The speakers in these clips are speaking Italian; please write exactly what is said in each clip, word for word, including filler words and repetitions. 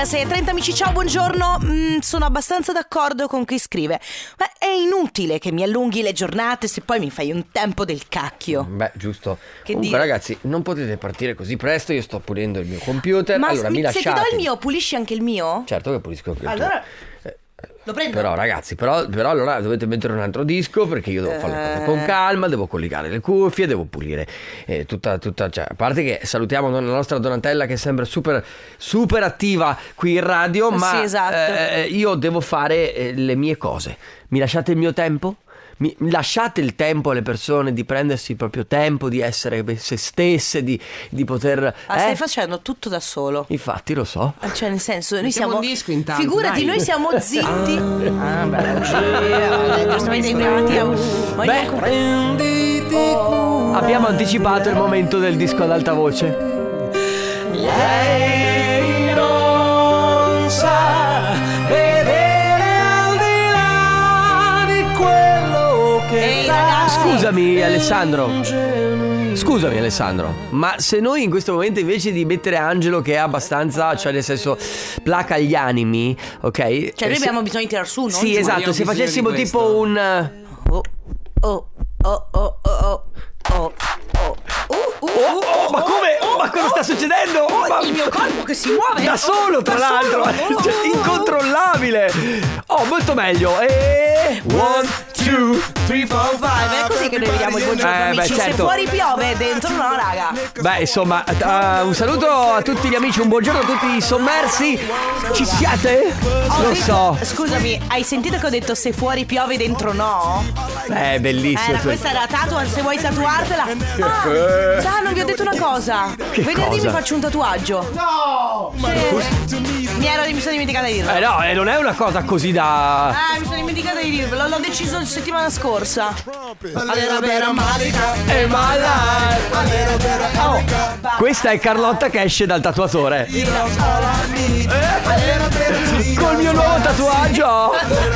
sei e trenta amici, ciao, buongiorno. mm, Sono abbastanza d'accordo con chi scrive, ma è inutile che mi allunghi le giornate se poi mi fai un tempo del cacchio. Beh, giusto. Che Comunque dire? ragazzi, non potete partire così presto. Io sto pulendo il mio computer. Ma allora mi, mi se lasciate. ti do il mio, pulisci anche il mio? Certo che pulisco anche il tuo. Allora lo prendo? Però ragazzi, però, però allora dovete mettere un altro disco, perché io devo fare le cose con calma, devo collegare le cuffie, devo pulire eh, tutta, tutta, cioè, a parte che salutiamo la nostra Donatella, che sembra super, super attiva qui in radio, ma sì, esatto. eh, io devo fare eh, le mie cose. Mi lasciate il mio tempo? Mi lasciate il tempo alle persone di prendersi il proprio tempo, di essere se stesse, di, di poter Ah, eh? stai facendo tutto da solo. Infatti lo so. Cioè, nel senso, noi Mettiamo siamo un disco intanto, figurati, dai. noi siamo zitti. Ah, beh, giustamente imbrati a... Beh, abbiamo anticipato il momento del disco ad alta voce. Lei non sa vedere al di là di quello che Ehi, ragazzi. Scusami Alessandro. Scusami Alessandro, ma se noi in questo momento invece di mettere Angelo, che è abbastanza, cioè nel senso placa gli animi, ok? Cioè noi Eh, se- abbiamo bisogno di tirar su, non Sì, giù. esatto, Io ho se bisogno facessimo di tipo questo. un Oh, oh, oh, oh, oh, oh, oh, oh. Uh, uh, Oh, oh, ma come? oh, Ma cosa oh, sta succedendo? oh, Ma- il mio corpo che si muove Da solo, tra Da l'altro, solo. cioè, incontrollabile. Oh, molto meglio. E one, two, three, four, Five, è così che noi vediamo il buongiorno Eh, beh, amici. Se certo. fuori piove, dentro no, raga. Beh, insomma, uh, un saluto a tutti gli amici, un buongiorno a tutti i sommersi. Ci siete? Ho Non detto- so. Scusami, hai sentito che ho detto se fuori piove, dentro no? Eh, bellissimo. Era, questa era tatua, se vuoi tatuartela. Ah, già, non vi ho detto una cosa. Che Venerdì cosa? mi faccio un tatuaggio. No! Mi ero mi sono dimenticata di dirlo. Eh no, eh, non è una cosa così da... Ah, mi sono dimenticata di dirlo, l'ho deciso la settimana scorsa. Allora, vera E oh, questa è Carlotta che esce dal tatuatore. Eh, col mio nuovo tatuaggio.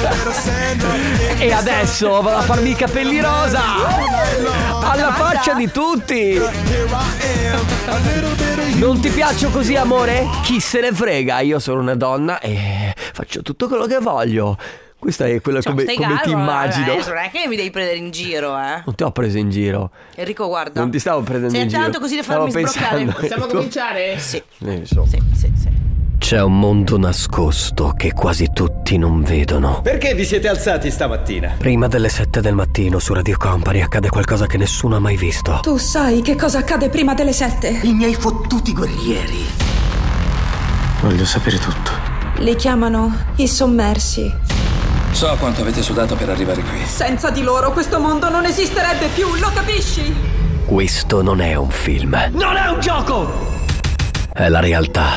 E adesso vado a farmi i capelli rosa. Alla faccia di tutti. Non ti piaccio così, amore? Chi se ne frega? Io sono una donna e faccio tutto quello che voglio. Questa è quella Cioè, come, stai come ti calmo, immagino. eh, non è che mi devi prendere in giro, eh. Non ti ho preso in giro. Enrico, guarda. Non ti stavo prendendo Sei in giro. tanto così da farmi Stavo sbroccare. pensando- Possiamo tu- cominciare? Sì, Eh, insomma. sì, sì, sì. C'è un mondo nascosto che quasi tutti non vedono. Perché vi siete alzati stamattina? Prima delle sette del mattino su Radio Company accade qualcosa che nessuno ha mai visto. Tu sai che cosa accade prima delle sette? I miei fottuti guerrieri. Voglio sapere tutto. Li chiamano i sommersi. So quanto avete sudato per arrivare qui. Senza di loro questo mondo non esisterebbe più, lo capisci? Questo non è un film. Non è un gioco! È la realtà.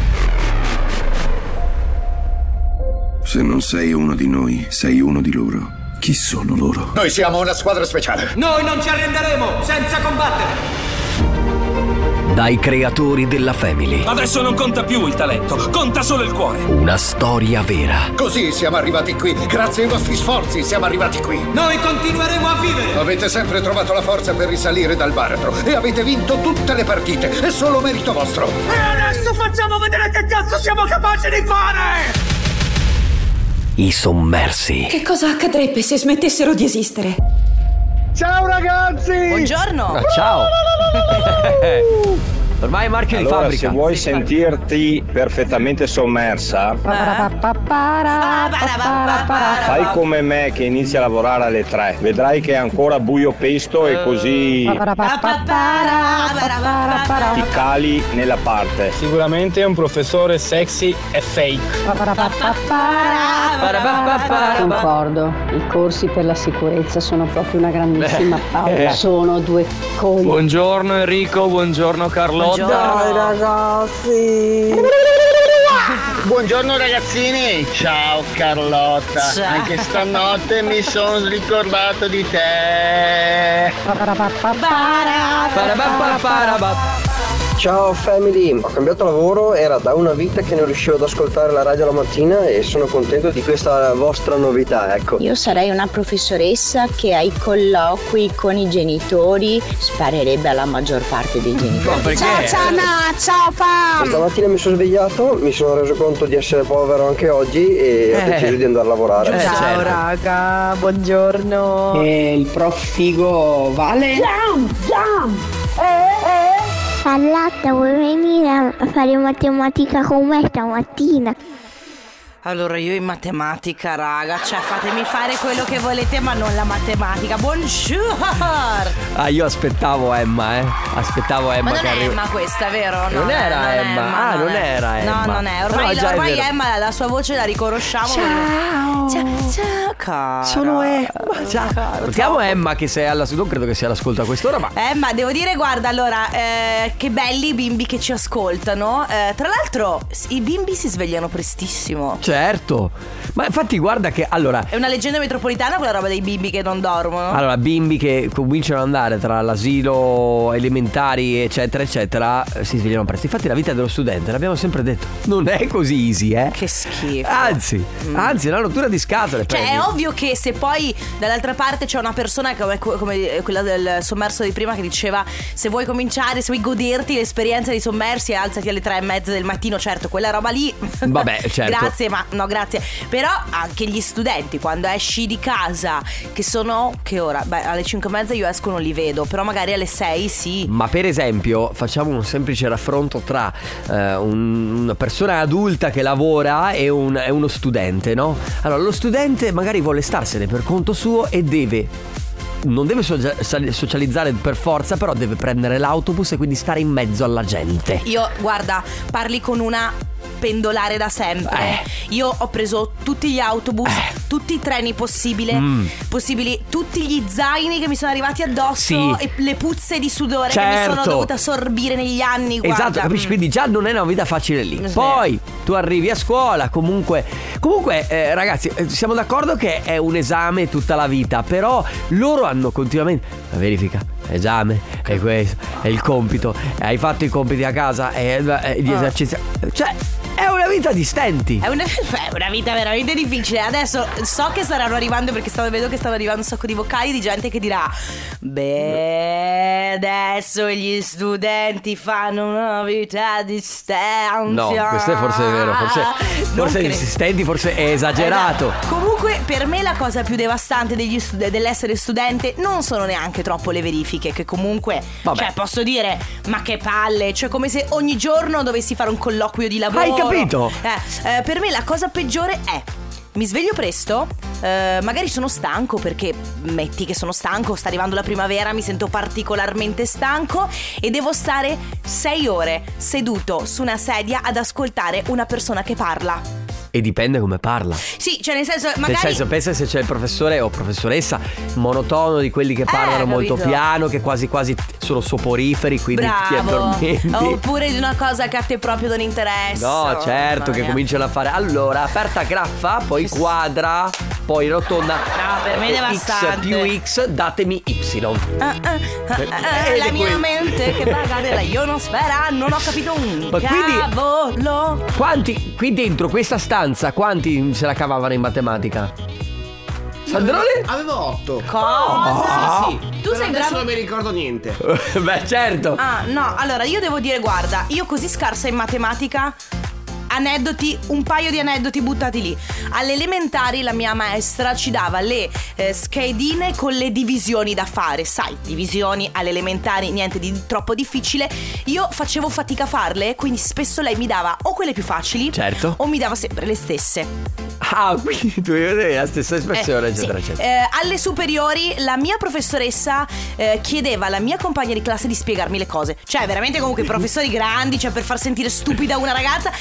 Se non sei uno di noi, sei uno di loro. Chi sono loro? Noi siamo una squadra speciale. Noi non ci arrenderemo senza combattere! Dai creatori della Family. Adesso non conta più il talento, conta solo il cuore. Una storia vera. Così siamo arrivati qui. Grazie ai vostri sforzi siamo arrivati qui. Noi continueremo a vivere! Avete sempre trovato la forza per risalire dal baratro e avete vinto tutte le partite. È solo merito vostro. E adesso facciamo vedere che cazzo siamo capaci di fare! I sommersi. Che cosa accadrebbe se smettessero di esistere? Ciao ragazzi! Buongiorno. Ah, ciao. Ormai è marchio di Allora, fabbrica. se vuoi sentirti perfettamente sommersa, fai come me che inizia a lavorare alle tre. Vedrai che è ancora buio pesto e così ti cali nella parte. Sicuramente è un professore sexy e fake. Concordo, i corsi per la sicurezza sono proprio una grandissima paura. Sono due coglioni. Buongiorno Enrico, buongiorno Carlotta. ragazzi! Buongiorno ragazzini, ciao Carlotta. Ciao. Anche stanotte mi sono ricordato di te. Parabapapparabap. Ciao family, ho cambiato lavoro, era da una vita che non riuscivo ad ascoltare la radio la mattina e sono contento di questa vostra novità, ecco. Io sarei una professoressa che ai colloqui con i genitori sparerebbe alla maggior parte dei genitori. Ciao, ciao, no, ciao Pam! Stamattina mi sono svegliato, mi sono reso conto di essere povero anche oggi e ho Eh. deciso di andare a lavorare. Eh, Ciao certo. raga, buongiorno. E il prof figo vale? Jump, jump. Eh, eh. Parlata, vuoi venire a fare matematica con me stamattina? Allora io in matematica, raga, cioè fatemi fare quello che volete ma non la matematica. Bonjour. Ah, io aspettavo Emma, eh. Aspettavo Emma Ma non che è arriva. Emma questa, vero? Non No, era non è Emma. Ah, non è. era Emma. No, non è. Però Ormai, già è ormai vero. Emma, la sua voce la riconosciamo. Ciao. Ciao, ciao, cara. Sono Emma. Ciao. Salutiamo Emma che sei alla non credo che sia all'ascolto a quest'ora, ma Emma, devo dire, guarda, allora, eh, che belli i bimbi che ci ascoltano. Eh, tra l'altro, s- i bimbi si svegliano prestissimo. certo. Ma infatti guarda che allora È una leggenda metropolitana quella roba dei bimbi che non dormono. Allora, bimbi che cominciano ad andare tra l'asilo, elementari, eccetera, eccetera, eh, si svegliano presto. Infatti la vita dello studente, l'abbiamo sempre detto, non è così easy, eh. Che schifo. Anzi, anzi, è una rottura di scatole. Cioè prendi. è ovvio che se poi dall'altra parte c'è una persona come, come quella del sommerso di prima che diceva se vuoi cominciare, se vuoi goderti l'esperienza dei sommersi alzati alle tre e mezza del mattino. Certo, quella roba lì Vabbè, certo. Grazie, ma no grazie. Però anche gli studenti quando esci di casa, che sono, che ora? Beh, alle cinque e mezza io esco non li vedo, però magari alle sei sì. Ma per esempio facciamo un semplice raffronto tra eh, un- una persona adulta che lavora e, un- e uno studente, no? Allora lo studente magari vuole starsene per conto suo e deve non deve socia- sal- socializzare per forza, però deve prendere l'autobus e quindi stare in mezzo alla gente. Io, guarda, parli con una pendolare da sempre. Eh. Io ho preso tutti gli autobus, tutti i treni possibile, Mm. possibili, tutti gli zaini che mi sono arrivati addosso, Sì. e le puzze di sudore che mi sono Certo. dovuta sorbire negli anni. Guarda. Esatto, capisci? Mm. Quindi già non è una vita facile lì. Sì. Poi tu arrivi a scuola, comunque Comunque eh, ragazzi, eh, siamo d'accordo che è un esame tutta la vita, però loro hanno continuamente la verifica, esame, è questo, è il compito, hai fatto i compiti a casa, è, è gli Ah. esercizi. Cioè è una vita di stenti. È una, è una vita veramente difficile. Adesso so che staranno arrivando, perché stavo, vedo che stanno arrivando un sacco di vocali di gente che dirà: beh, adesso gli studenti fanno una vita di stenti. No, questo è forse vero, forse, forse gli assistenti forse è esagerato. Esatto. Comunque per me la cosa più devastante degli stud- dell'essere studente non sono neanche troppo le verifiche, che comunque, Vabbè. cioè posso dire, ma che palle, cioè come se ogni giorno dovessi fare un colloquio di lavoro. Hai capito? Eh, eh, per me la cosa peggiore è: mi sveglio presto, eh, magari sono stanco, perché metti che sono stanco, sta arrivando la primavera, mi sento particolarmente stanco e devo stare sei ore seduto su una sedia ad ascoltare una persona che parla. E dipende come parla. Sì, cioè nel senso, magari... Nel senso, pensa se c'è il professore o professoressa monotono, di quelli che parlano molto capito. piano, che quasi quasi sono soporiferi, quindi ti Bravo. addormenti. Oppure di una cosa che a te proprio non interessa. No, certo, Mamma che mia. cominciano a fare. Allora, aperta graffa, poi quadra, poi rotonda. No, per me è Eh, devastante. X più X, datemi Y. Ah, ah, ah, ah, Ed la è mia quello. mente che vaga nella ionosfera, non ho capito un Ma quindi- cavolo. Quanti, qui dentro questa stanza, quanti se la cavavano in matematica? Sandrone? Avevo otto. Cosa? Sì, sì. Tu Però sei adesso bravo. non mi ricordo niente. Beh, certo. Ah, no, allora io devo dire, guarda, io così scarsa in matematica. Aneddoti, un paio di aneddoti buttati lì. Alle elementari la mia maestra ci dava le eh, schedine con le divisioni da fare. Sai, divisioni alle elementari, niente di troppo difficile. Io facevo fatica a farle, quindi spesso lei mi dava o quelle più facili, Certo. o mi dava sempre le stesse. Ah, quindi tu hai la stessa espressione, Eh, eccetera, sì. eccetera. Eh, alle superiori la mia professoressa eh, chiedeva alla mia compagna di classe di spiegarmi le cose. Cioè veramente comunque professori grandi, cioè per far sentire stupida una ragazza. Cioè mi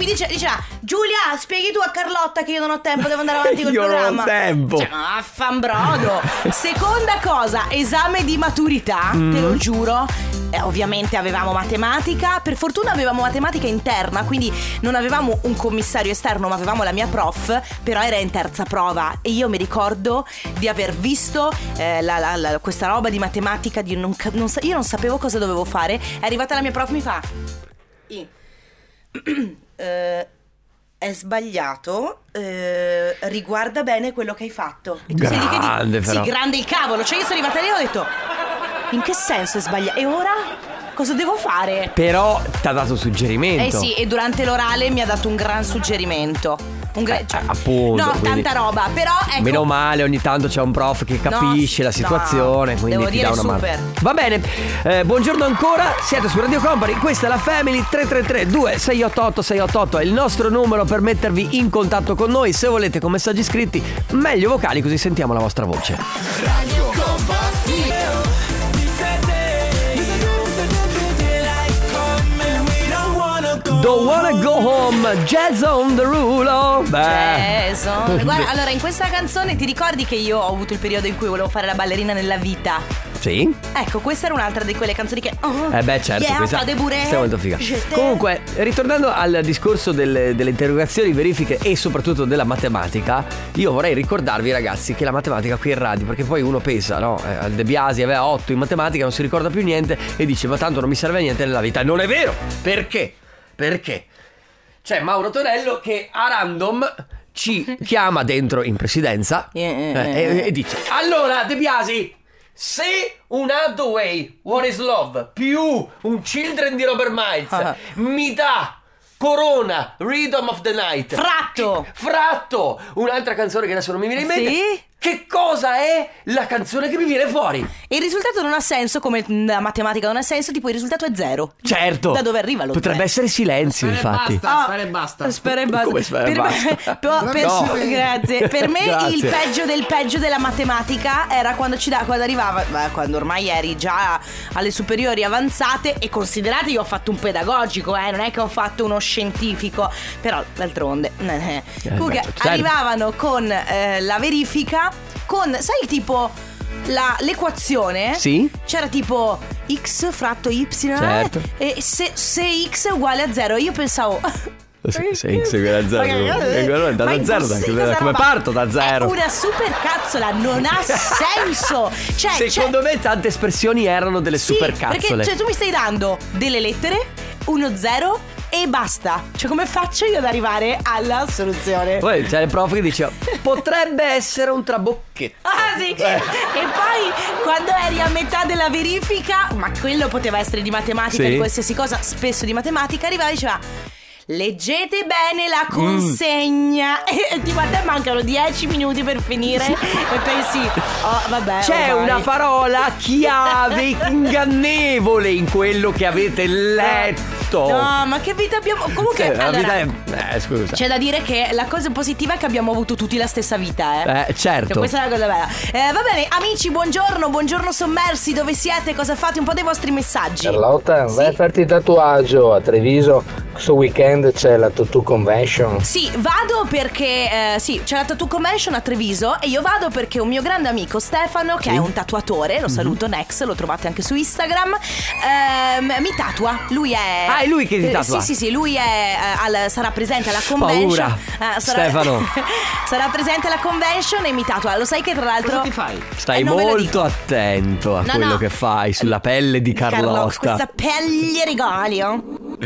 mi dice, diceva: Giulia, spieghi tu a Carlotta che io non ho tempo, devo andare avanti col Io programma. non ho tempo. Cioè, affambrodo. Seconda cosa, esame di maturità, Mm. te lo giuro. Eh, ovviamente avevamo matematica. Per fortuna avevamo matematica interna, quindi non avevamo un commissario esterno, ma avevamo la mia prof. Però era in terza prova e io mi ricordo di aver visto eh, la, la, la, questa roba di matematica di non, ca- non sa- io non sapevo cosa dovevo fare. È arrivata la mia prof, mi fa I- eh, è sbagliato, eh, riguarda bene quello che hai fatto. E tu sei lì che di- Grande, però. Sì, grande il cavolo. Cioè io sono arrivata lì e ho detto: in che senso è sbagliato? E ora cosa devo fare? Però ti ha dato un suggerimento. Eh sì, e durante l'orale mi ha dato un gran suggerimento. Un gra- cioè, Appunto. no, quindi tanta roba. Però ecco, meno male, ogni tanto c'è un prof che capisce No, la situazione, no, quindi devo ti dire dà una super. mano. Va bene, eh, buongiorno ancora, siete su Radio Company, questa è la Family. Tre tre tre due sei otto otto sei otto otto è il nostro numero per mettervi in contatto con noi. Se volete con messaggi scritti, meglio vocali, così sentiamo la vostra voce. Radio Company. Don't wanna go home, jazz on the rulo. Beh. Jazz on- Guarda, allora in questa canzone ti ricordi che io ho avuto il periodo in cui volevo fare la ballerina nella vita? Sì? Ecco, questa era un'altra di quelle canzoni che oh, Eh beh certo, yeah, questa, fa de bourrée, questa è molto figa. je t'aime. Comunque, ritornando al discorso delle, delle interrogazioni, verifiche e soprattutto della matematica, io vorrei ricordarvi ragazzi che la matematica qui in radio, perché poi uno pensa, no? Eh, De Biasi aveva otto in matematica, non si ricorda più niente e dice ma tanto non mi serve a niente nella vita. Non è vero! Perché? Perché c'è Mauro Tonello che a random ci chiama dentro in presidenza eh, e, e dice: allora De Biasi, se un Hathaway, What is Love più un Children di Robert Miles Ah. mi dà Corona, Rhythm of the Night, Fratto, Fratto, un'altra canzone che adesso non mi viene in mente, Sì? che cosa è la canzone che mi viene fuori? il risultato non ha senso, come la matematica non ha senso, tipo il risultato è zero. Certo. Da dove arriva lo Potrebbe zero? essere silenzio, infatti. Basta, Ah, spera e basta. Spera e basta. Come spera e Per me- basta? per- per- No. Grazie. Per me Grazie. il peggio del peggio della matematica era quando ci da, quando arrivava, beh, quando ormai eri già alle superiori avanzate, e considerate io ho fatto un pedagogico, eh, non è che ho fatto uno scientifico, però d'altronde eh. Comunque beh, certo. arrivavano con eh, la verifica con, sai, tipo la, l'equazione. Sì. C'era tipo x fratto y, Certo. e se, se x è uguale a zero, io pensavo Se X è uguale a zero, è uguale da Ma zero, impossibile, da- questa come roba parto da zero? È una super cazzola, non ha senso. Cioè, Secondo me tante espressioni erano delle sì, super perché cazzole. cioè, tu mi stai dando delle lettere, uno zero e basta. Cioè, come faccio io ad arrivare alla soluzione? Poi c'è il prof che dice potrebbe essere un trabocchetto. Ah sì. Eh. E poi quando eri a metà della verifica, ma quello poteva essere di matematica, Sì. di qualsiasi cosa, spesso di matematica, arrivava e diceva: leggete bene la consegna. Mm. E tipo a te mancano dieci minuti per finire e pensi oh vabbè, C'è ormai. una parola chiave ingannevole in quello che avete letto. No, ma che vita abbiamo. Comunque Cioè, la allora, vita è... Eh, scusa. c'è da dire che la cosa positiva è che abbiamo avuto tutti la stessa vita, eh. Eh, certo. Cioè, questa è la cosa bella. Eh, va bene, amici, buongiorno, buongiorno sommersi, dove siete? Cosa fate? Un po' dei vostri messaggi. Carlotta, vai a farti il tatuaggio a Treviso. Questo weekend c'è la Tattoo Convention. Sì, vado perché eh, sì, c'è la Tattoo Convention a Treviso e io vado perché un mio grande amico Stefano, che Sì. è un tatuatore, lo saluto, Nex, lo trovate anche su Instagram, ehm, mi tatua. Lui è Ah, è lui che ti eh, tatua? Sì, sì, sì, lui è eh, al- sarà presente alla convention. Paura. Eh, sarà, Stefano. sarà presente alla convention e mi tatua. Lo sai che tra l'altro Cosa ti fai? Stai Eh, non ve lo molto dico. attento a No, quello no. che fai sulla pelle di Carlo, Carlotta. questa pelle regalio.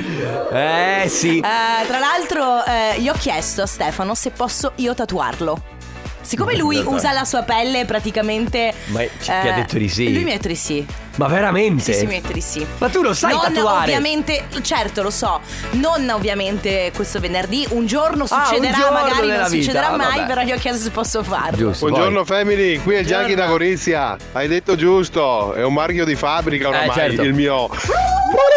Eh sì. Eh, tra l'altro eh, gli ho chiesto a Stefano se posso io tatuarlo. Siccome lui Guarda. usa la sua pelle praticamente Ma ci- ti ha detto di sì? Lui mi ha detto di sì. Ma veramente? Sì, sì, mi ha detto di sì. Ma tu lo sai non tatuare? ovviamente, certo lo so. Non ovviamente questo venerdì. Un giorno Ah, un succederà, giorno magari nella non vita, succederà ah, mai. vabbè. Però gli ho chiesto se posso farlo. Giusto. Buongiorno family, qui è Gianni da Gorizia. Hai detto giusto, è un marchio di fabbrica oramai, Eh, certo. il mio.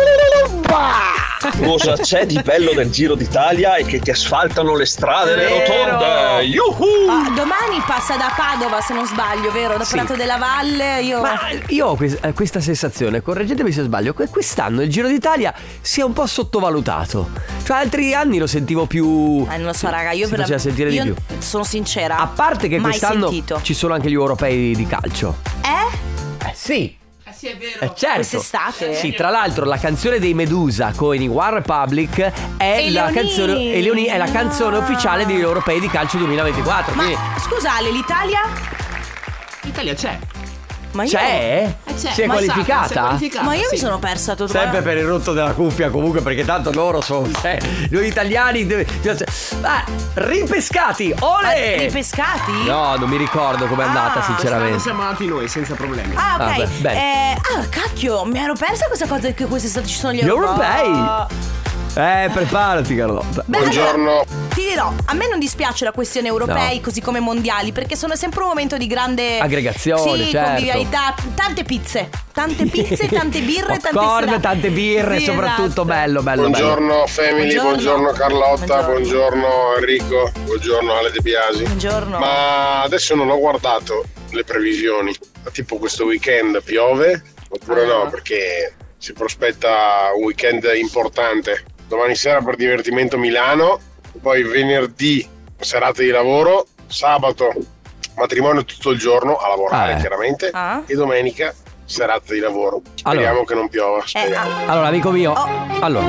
bomba! Cosa c'è di bello del Giro d'Italia e che ti asfaltano le strade, le rotonde? Yuhu! Ah, domani passa da Padova, se non sbaglio, vero? Da Sì. Prato della Valle. Io Ma io ho que- questa sensazione, correggetemi se sbaglio, che quest'anno il Giro d'Italia sia un po' sottovalutato. Cioè altri anni lo sentivo più. Eh, non lo so, raga, io si per faceva sentire di io più. sono sincera. A parte che mai quest'anno sentito. ci sono anche gli europei di calcio. Eh? Eh sì. Sì, è vero. Eh certo. Quest'estate? Sì, tra l'altro la canzone dei Medusa con i One Republic è E la Leonini. canzone e Leoni è la No. canzone ufficiale degli europei di calcio duemilaventiquattro. Ma quindi scusa Ale, l'Italia? L'Italia c'è. Ma io c'è? Eh, c'è. Si è Ma qualificata? sa- si è qualificata, Ma io mi sì. sono persa tutto. Sempre per il rotto della cuffia comunque, perché tanto loro sono eh, noi italiani dove- ah, ripescati, ole! Ripescati? No, non mi ricordo com'è andata Ah. sinceramente. Siamo andati noi senza problemi. Ah, ok. Ah, beh, bene. Eh, ah, cacchio, mi ero persa questa cosa che quest'estate ci sono gli Gli europei. europei? Eh, preparati Carlotta. Beh, allora, ti dirò, a me non dispiace la questione europei, No. così come mondiali, perché sono sempre un momento di grande Aggregazione, sì, certo. convivialità, tante pizze, tante pizze, tante birre, tante Popcorn, serate. tante birre, Sì, soprattutto esatto. bello, bello, Buongiorno bello. family, Buongiorno. buongiorno, Carlotta, Buongiorno. buongiorno Enrico, buongiorno Ale De Biasi. Buongiorno. Ma adesso non ho guardato le previsioni, ma tipo questo weekend piove oppure no? Perché si prospetta un weekend importante. Domani sera per divertimento Milano, poi venerdì serata di lavoro, sabato matrimonio tutto il giorno a lavorare Ah, eh. chiaramente Ah. e domenica serata di lavoro. Speriamo Allora. che non piova, speriamo. Eh, Allora, amico mio, Oh. allora,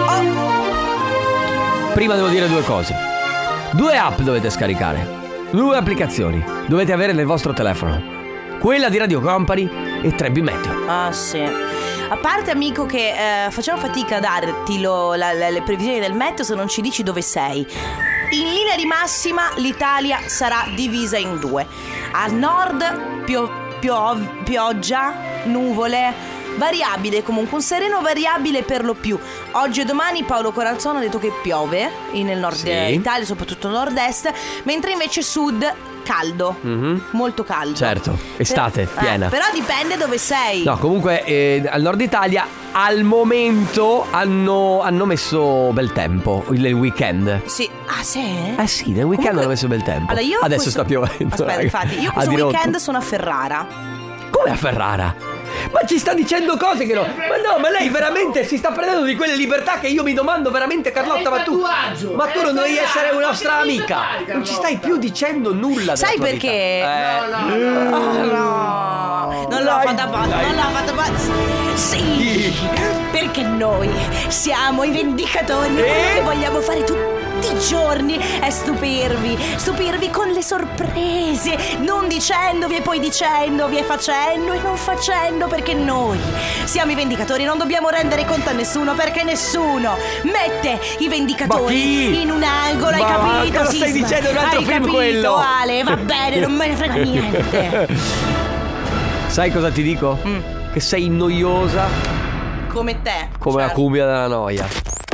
prima devo dire due cose. Due app dovete scaricare, due applicazioni dovete avere nel vostro telefono. Quella di Radio Company e tre B Meteo. Ah, sì. A parte, amico, che eh, facciamo fatica a darti lo- la- la- le previsioni del meteo se non ci dici dove sei. In linea di massima l'Italia sarà divisa in due. A nord pio- pio- pioggia, nuvole, variabile comunque, un sereno variabile per lo più. Oggi e domani Paolo Corazzone ha detto che piove nel nord Sì. Italia, soprattutto nord-est, mentre invece sud caldo, Mhm. molto caldo. Certo, estate, Eh, piena. Però dipende dove sei. No, comunque eh, al nord Italia al momento hanno, hanno messo bel tempo il weekend. Sì. Ah, sì? Eh sì, nel weekend hanno messo bel tempo. Allora, io Adesso questo- sta piovendo. Aspetta, raga. infatti, io A questo dirotto. weekend sono a Ferrara. Come a Ferrara? Ma ci sta dicendo cose che no. Ma no, ma lei veramente si sta prendendo di quelle libertà che io mi domando veramente, Carlotta, ma tu. Ma tu non devi essere una nostra amica. Non ci stai più dicendo nulla. della Sai tua perché? vita. Eh. Oh, no. Non l'ho fatta apposta, non l'ho fatta apposta. Sì, perché noi siamo i vendicatori. E quello che vogliamo fare tutti i giorni è stupirvi, stupirvi con le sorprese, non dicendovi e poi dicendovi e facendo e non facendo, perché noi siamo i vendicatori, non dobbiamo rendere conto a nessuno, perché nessuno mette i vendicatori Ma chi? in un angolo, hai Ma capito? cosa stai Sisma? dicendo? Un altro Hai film capito, quello? Ale, va bene, non me ne frega niente. Sai cosa ti dico? Mm. Che sei noiosa Come te. come la certo. cumbia della noia.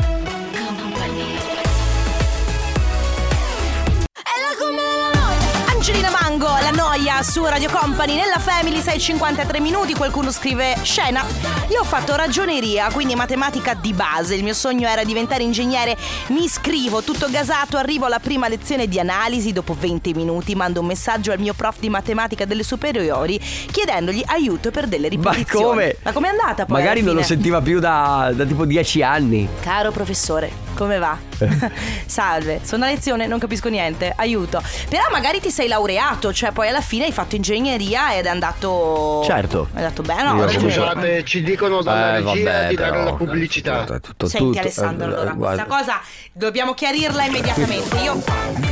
Angelina Mango, la noia su Radio Company nella Family. Sei e cinquantatré minuti. Qualcuno scrive: scena, io ho fatto ragioneria, quindi matematica di base. Il mio sogno era diventare ingegnere. Mi iscrivo, tutto gasato, arrivo alla prima lezione di analisi. Dopo venti minuti mando un messaggio al mio prof di matematica delle superiori chiedendogli aiuto per delle Ma ripetizioni. come? Ma com'è andata poi? Magari alla non lo fine? sentiva più da, da tipo dieci anni. Caro professore, come va? Salve, sono a lezione, non capisco niente, aiuto. Però magari ti sei laureato, cioè poi alla fine hai fatto ingegneria ed è andato. Certo. È andato bene, no? Io- ragioneria. Scusate, ci dicono dalla Eh, regia vabbè, di dare però, la pubblicità. tutto, tutto, Senti tutto. Alessandro, Eh, allora guarda. questa cosa dobbiamo chiarirla immediatamente. Io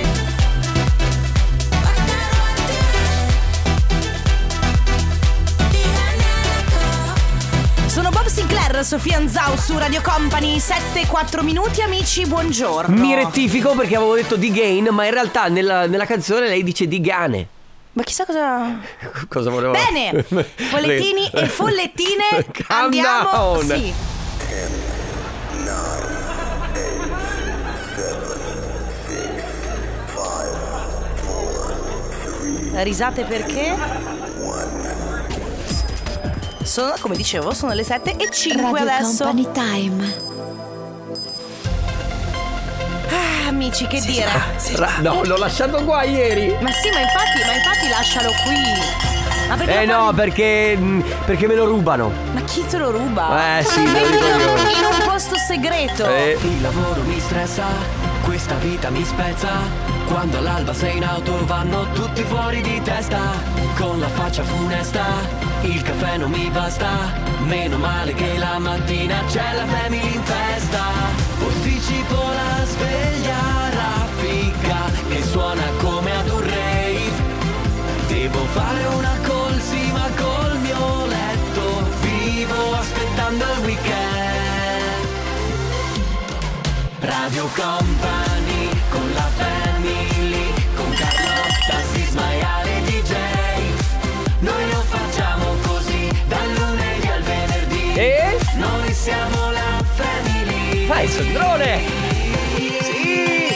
sono Bob Sinclair, Sofia Anzau su Radio Company. Sette e quattro minuti, amici, buongiorno. Mi rettifico perché avevo detto di gain, ma in realtà nella, nella canzone lei dice di gane. Ma chissà cosa. Cosa volevo? Bene, follettini e follettine. Calm Andiamo. down. Sì. Risate perché? Sono, come dicevo, sono le sette e cinque Radio adesso. Company Time. Ah, amici, che si dire? Sta, si sta. No, l'ho lasciato qua ieri. Ma sì, ma infatti, ma infatti lascialo qui. Ma perché eh no, poi... perché perché me lo rubano. Ma chi te lo ruba? Eh sì, Mettilo lo dico io. in un posto segreto. Eh. Il lavoro mi stressa, questa vita mi spezza. Quando all'alba sei in auto vanno tutti fuori di testa. Con la faccia funesta, il caffè non mi basta. Meno male che la mattina c'è la family in festa. Posticipo la sveglia raffica che suona come ad un rave. Devo fare una colsima col mio letto. Vivo aspettando il weekend. Radio Company con la family, con Carlotta, Sisma e Ale D J. Noi lo facciamo così dal lunedì al venerdì. E? Noi siamo la family. Vai, Sandrone! Sì!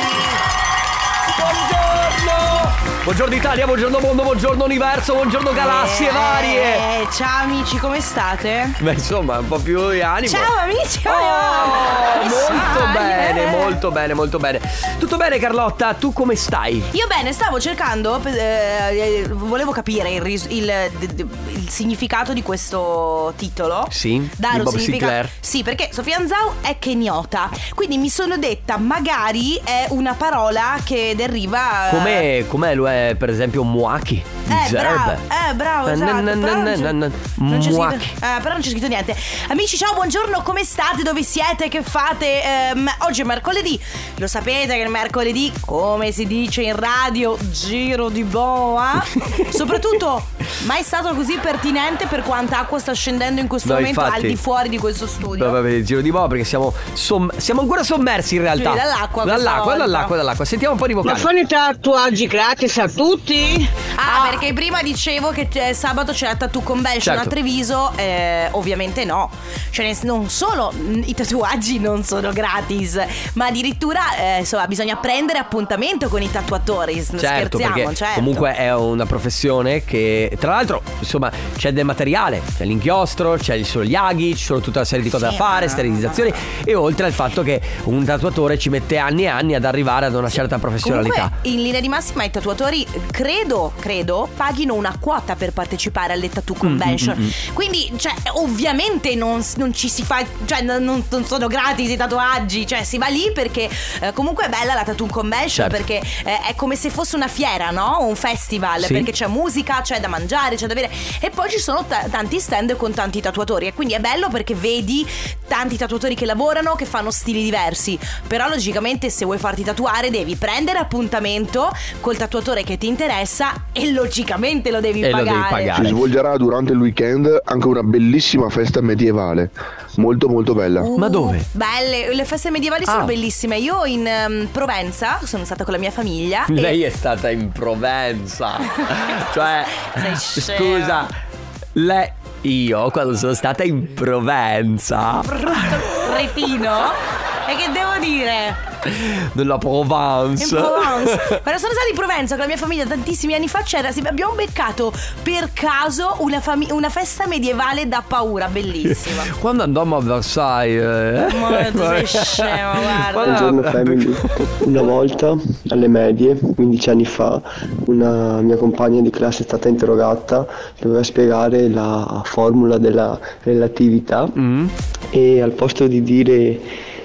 Buongiorno! Buongiorno Italia, buongiorno mondo, buongiorno universo, buongiorno galassie eh, varie. Ciao amici, come state? Beh, insomma, un po' più di animo. Ciao amici, come oh, molto stai? bene, molto bene, molto bene. Tutto bene Carlotta, tu come stai? Io bene, stavo cercando, eh, volevo capire il, ris- il, il, il significato di questo titolo. Sì, Dare di un Bob significato. Sinclair. Sì, perché Sofia Anzau è keniota. Quindi mi sono detta, magari è una parola che deriva. Come com'è lo è per esempio muaki? Eh bravo, eh bravo, esatto. Na, na, Però na, non c'è- na, na, non c'è muaki. scritto, eh, però non c'è scritto niente. Amici, ciao, buongiorno, come state? Dove siete? Che fate? Ehm, oggi è mercoledì. Lo sapete che il mercoledì, come si dice in radio, giro di boa. Soprattutto, mai stato così pertinente per quanta acqua sta scendendo in questo No, momento infatti. al di fuori di questo studio. Vabbè, il giro di boa perché siamo, somm- siamo ancora sommersi in realtà. Sì, dall'acqua questa Dall'acqua, volta. dall'acqua, dall'acqua. Sentiamo un po' di Ma vocali. fanno i tatuaggi gratis a tutti? Ah, perché prima dicevo che eh, sabato c'è la Tattoo Convention Certo. a Treviso, eh, ovviamente no. Cioè nel- non solo mh, i tatuaggi non sono gratis, ma addirittura eh, insomma bisogna prendere appuntamento con i tatuatori. Non Certo, scherziamo, perché certo. comunque è una professione che, tra l'altro, insomma, c'è del materiale, c'è l'inchiostro, c'è ci sono gli aghi, ci sono tutta una serie di cose Sì, da fare, ma- sterilizzazioni, e oltre al fatto che un tatuatore ci mette anni e anni ad arrivare ad una certa professionalità. Comunque, in linea di massima i tatuatori credo, credo paghino una quota per partecipare alle Tattoo Convention. mm, mm, mm. Quindi, cioè, ovviamente non, non ci si fa, cioè non, non sono gratis i tatuaggi. Cioè, si va lì perché eh, comunque è bella la Tattoo Convention, Certo. perché eh, è come se fosse una fiera, no? Un festival, Sì. perché c'è musica, c'è da mangiare, c'è da bere. E poi ci sono t- tanti stand con tanti tatuatori. E quindi è bello perché vedi tanti tatuatori che lavorano, che fanno stili diversi. Però logicamente se vuoi farti tatuare devi prendere appuntamento col tatuatore che ti interessa e logicamente lo devi E lo pagare. devi pagare. Si svolgerà durante il weekend anche una bellissima festa medievale, molto molto bella. Uh, Ma dove? Belle, le feste medievali sono Ah. bellissime. Io in um, Provenza sono stata con la mia famiglia. e- Lei è stata in Provenza. Cioè, Sei scema. scusa, lei, io quando sono stata in Provenza, Brutto cretino. E che devo dire? nella Provence. In Provence. Quando sono stata in Provenza con la mia famiglia tantissimi anni fa, c'era, sì, abbiamo beccato per caso una, fami- una festa medievale da paura, bellissima. Quando andammo a Versailles, eh? Ma tu sei scemo, guarda. Buongiorno family. Una volta alle medie, quindici anni fa, una mia compagna di classe è stata interrogata, doveva spiegare la formula della relatività Mm. e al posto di dire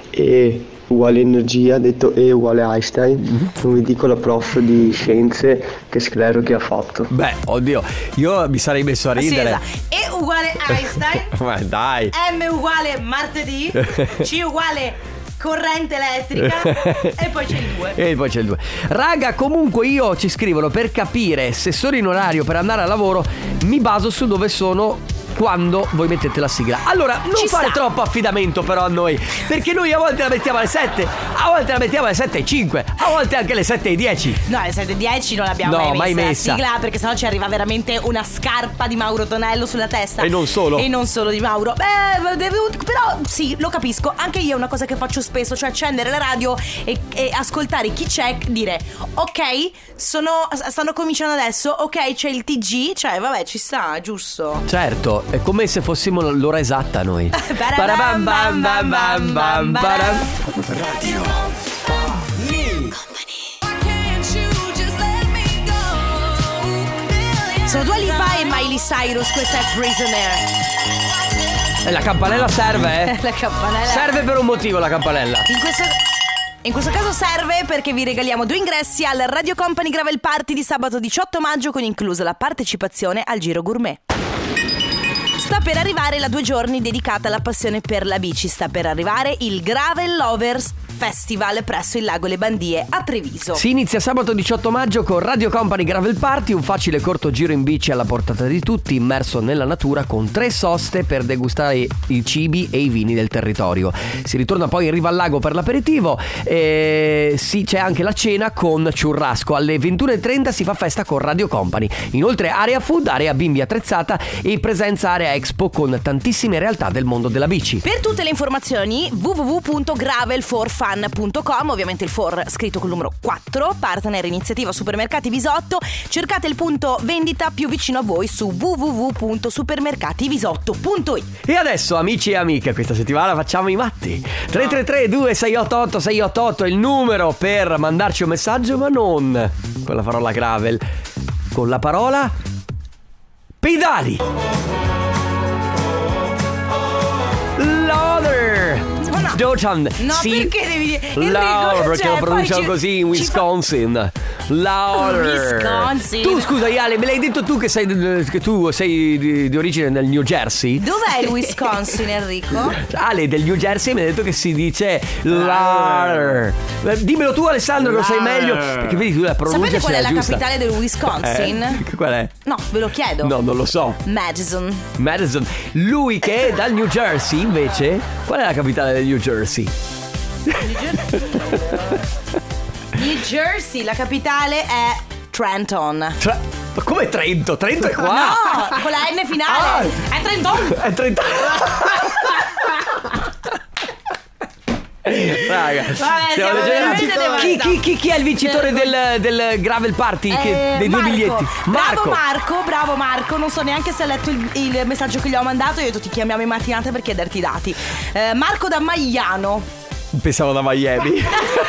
E uguale energia ha detto E uguale Einstein. Non vi dico la prof di scienze che sclero che ha fatto. Beh, oddio, io mi sarei messo a Sì, ridere. esatto. E uguale Einstein, Ma dai. M uguale martedì, C uguale corrente elettrica e poi c'è il due. E poi c'è il due. Raga, comunque io ci scrivono per capire se sono in orario per andare al lavoro. Mi baso su dove sono quando voi mettete la sigla. Allora, non Ci fare sta. troppo affidamento però a noi, perché noi a volte la mettiamo alle sette, a volte la mettiamo alle sette e cinque, a volte anche alle sette e dieci. No, alle sette e dieci non l'abbiamo No, mai messa, mai la messa. sigla, perché sennò ci arriva veramente una scarpa di Mauro Tonello sulla testa. E non solo. E non solo di Mauro. Beh, devo- però sì, lo capisco. Anche io è una cosa che faccio spesso, cioè accendere la radio e, e ascoltare chi c'è, dire ok, sono, stanno cominciando adesso, ok, c'è il T G, cioè vabbè, ci sta, giusto. Certo, È come se fossimo l'ora esatta noi. Parabam bam bam bam bam baram. Radio Company. Sono Dua Lipa e Miley Cyrus, questa è Prisoner. E la campanella serve, eh? La campanella serve per un motivo la campanella. In questo, in questo caso serve perché vi regaliamo due ingressi al Radio Company Gravel Party di sabato diciotto maggio, con inclusa la partecipazione al Giro Gourmet. Sta per arrivare la due giorni dedicata alla passione per la bici. Sta per arrivare il Gravel Lovers Festival presso il Lago Le Bandie a Treviso. Si inizia sabato diciotto maggio con Radio Company Gravel Party, un facile corto giro in bici alla portata di tutti, immerso nella natura, con tre soste per degustare i cibi e i vini del territorio. Si ritorna poi in riva al lago per l'aperitivo e sì, c'è anche la cena con churrasco. Alle ventuno e trenta si fa festa con Radio Company. Inoltre area food, area bimbi attrezzata e presenza area expo con tantissime realtà del mondo della bici. Per tutte le informazioni w w w punto gravel for fun punto com, ovviamente il for scritto col numero quattro, partner iniziativa Supermercati Visotto. Cercate il punto vendita più vicino a voi su w w w punto supermercati visotto punto i t. E adesso, amici e amiche, questa settimana facciamo i matti. Tre tre tre due sei otto otto sei otto otto è il numero per mandarci un messaggio, ma non con la parola gravel, con la parola pedali. Loader. Dotan. No, sì. perché devi dire Enrico, Louder, perché cioè, lo pronunciano ci, così in Wisconsin. Louder. Wisconsin. Tu scusa Ale, me l'hai detto tu che sei, che tu sei di, di origine del New Jersey? Dov'è il Wisconsin, Enrico? Ale del New Jersey mi ha detto che si dice Louder. Dimmelo tu, Alessandro, lo sai meglio, perché vedi tu la pronuncia. Sapete qual è la giusta. capitale del Wisconsin? Eh, qual è? No, ve lo chiedo. No, non lo so. Madison. Madison. Lui che è dal New Jersey, invece, qual è la capitale del New Jersey? New Jersey, la capitale è Trenton. Tra- Ma come Trento? Trento è qua? No, con la N finale. Ah, è Trenton. È Trenton. Raga, vabbè, siamo veramente chi, chi, chi, chi è il vincitore del, del Gravel Party? Che, eh, dei due Marco. biglietti? Marco. Bravo Marco, bravo Marco. Non so neanche se ha letto il, il messaggio che gli ho mandato. Io ho detto ti chiamiamo in mattinata per chiederti i dati. eh, Marco da Magliano. Pensavo da Miami.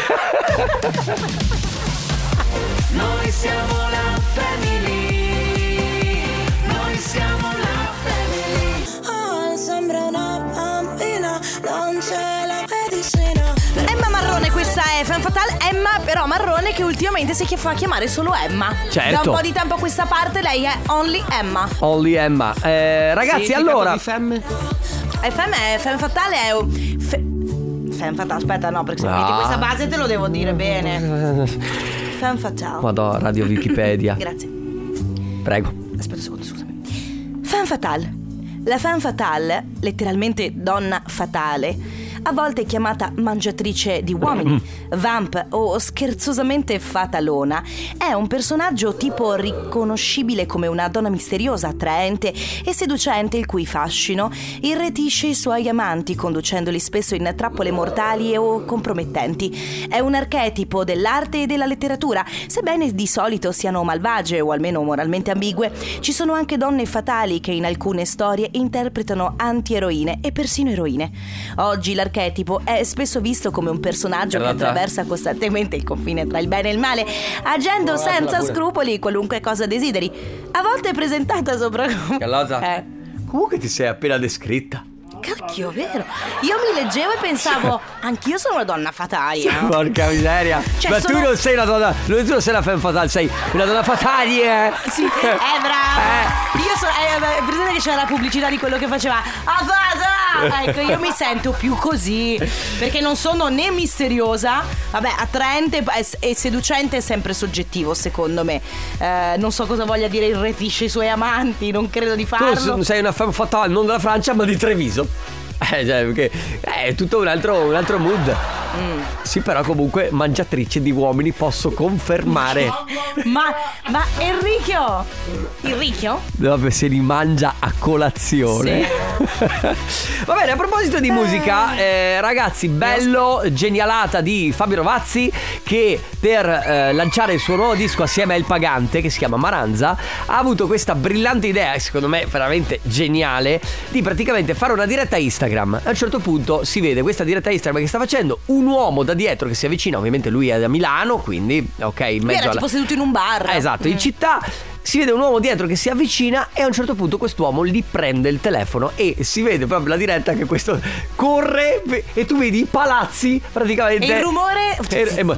Noi siamo la family. Noi siamo la family. Oh, sembra una bambina, non c'è la medicina. Emma Marrone, questa è Fan Fatale. Emma però Marrone, che ultimamente si fa chiamare solo Emma. Certo. Da un po' di tempo a questa parte lei è Only Emma. Only Emma. eh, Ragazzi, sì, allora di femme? E Femme è Fan Fatale è fe, Fan Fatale, aspetta, no, perché se Ah. metti questa base te lo devo dire bene. Fan Fatale. Vado a Radio Wikipedia. Grazie. Prego. Aspetta un secondo, scusami. Fan Fatale. La Fan Fatale, letteralmente donna fatale, a volte chiamata mangiatrice di uomini, vamp o scherzosamente fatalona, è un personaggio tipo riconoscibile come una donna misteriosa, attraente e seducente, il cui fascino irretisce i suoi amanti, conducendoli spesso in trappole mortali o compromettenti. È un archetipo dell'arte e della letteratura, sebbene di solito siano malvagie o almeno moralmente ambigue. Ci sono anche donne fatali che in alcune storie interpretano antieroine e persino eroine. Oggi l'archetipo è spesso visto come un personaggio che attraversa costantemente il confine tra il bene e il male, agendo senza scrupoli qualunque cosa desideri. A volte è presentata sopra come... Carlotta, eh. comunque ti sei appena descritta. Cacchio, vero? Io mi leggevo e pensavo, anch'io sono una donna fatale. eh? Porca miseria. Cioè, Ma sono- tu non sei una donna. Tu non sei una femme fatale, sei una donna fatale, eh. Sì, è brava. Io sono eh, presente che c'era la pubblicità di quello che faceva "Ah, fata!" Ecco, io mi sento più così, perché non sono né misteriosa, vabbè, attraente e seducente è sempre soggettivo, secondo me. Eh, non so cosa voglia dire irretisce i suoi amanti, non credo di farlo. Tu sei una femme fatale non della Francia, ma di Treviso. Eh, cioè, perché è tutto un altro, un altro mood. Mm. Sì, però comunque mangiatrice di uomini, posso confermare. Ma, ma Enrico Enrico? Vabbè, se li mangia a colazione. Sì. Va bene, a proposito di musica, eh, ragazzi, bello, genialata di Fabio Rovazzi, che per eh, lanciare il suo nuovo disco assieme a El Pagante, che si chiama Maranza, ha avuto questa brillante idea, secondo me veramente geniale, di praticamente fare una diretta Instagram. A un certo punto si vede questa diretta Instagram che sta facendo un uomo da dietro che si avvicina, ovviamente lui è da Milano, quindi ok, in mezzo era alla... tipo seduto in un bar. Eh, esatto, mm. in città. Si vede un uomo dietro che si avvicina e a un certo punto quest'uomo gli prende il telefono e si vede proprio la diretta che questo corre e tu vedi i palazzi praticamente. E il rumore e, e...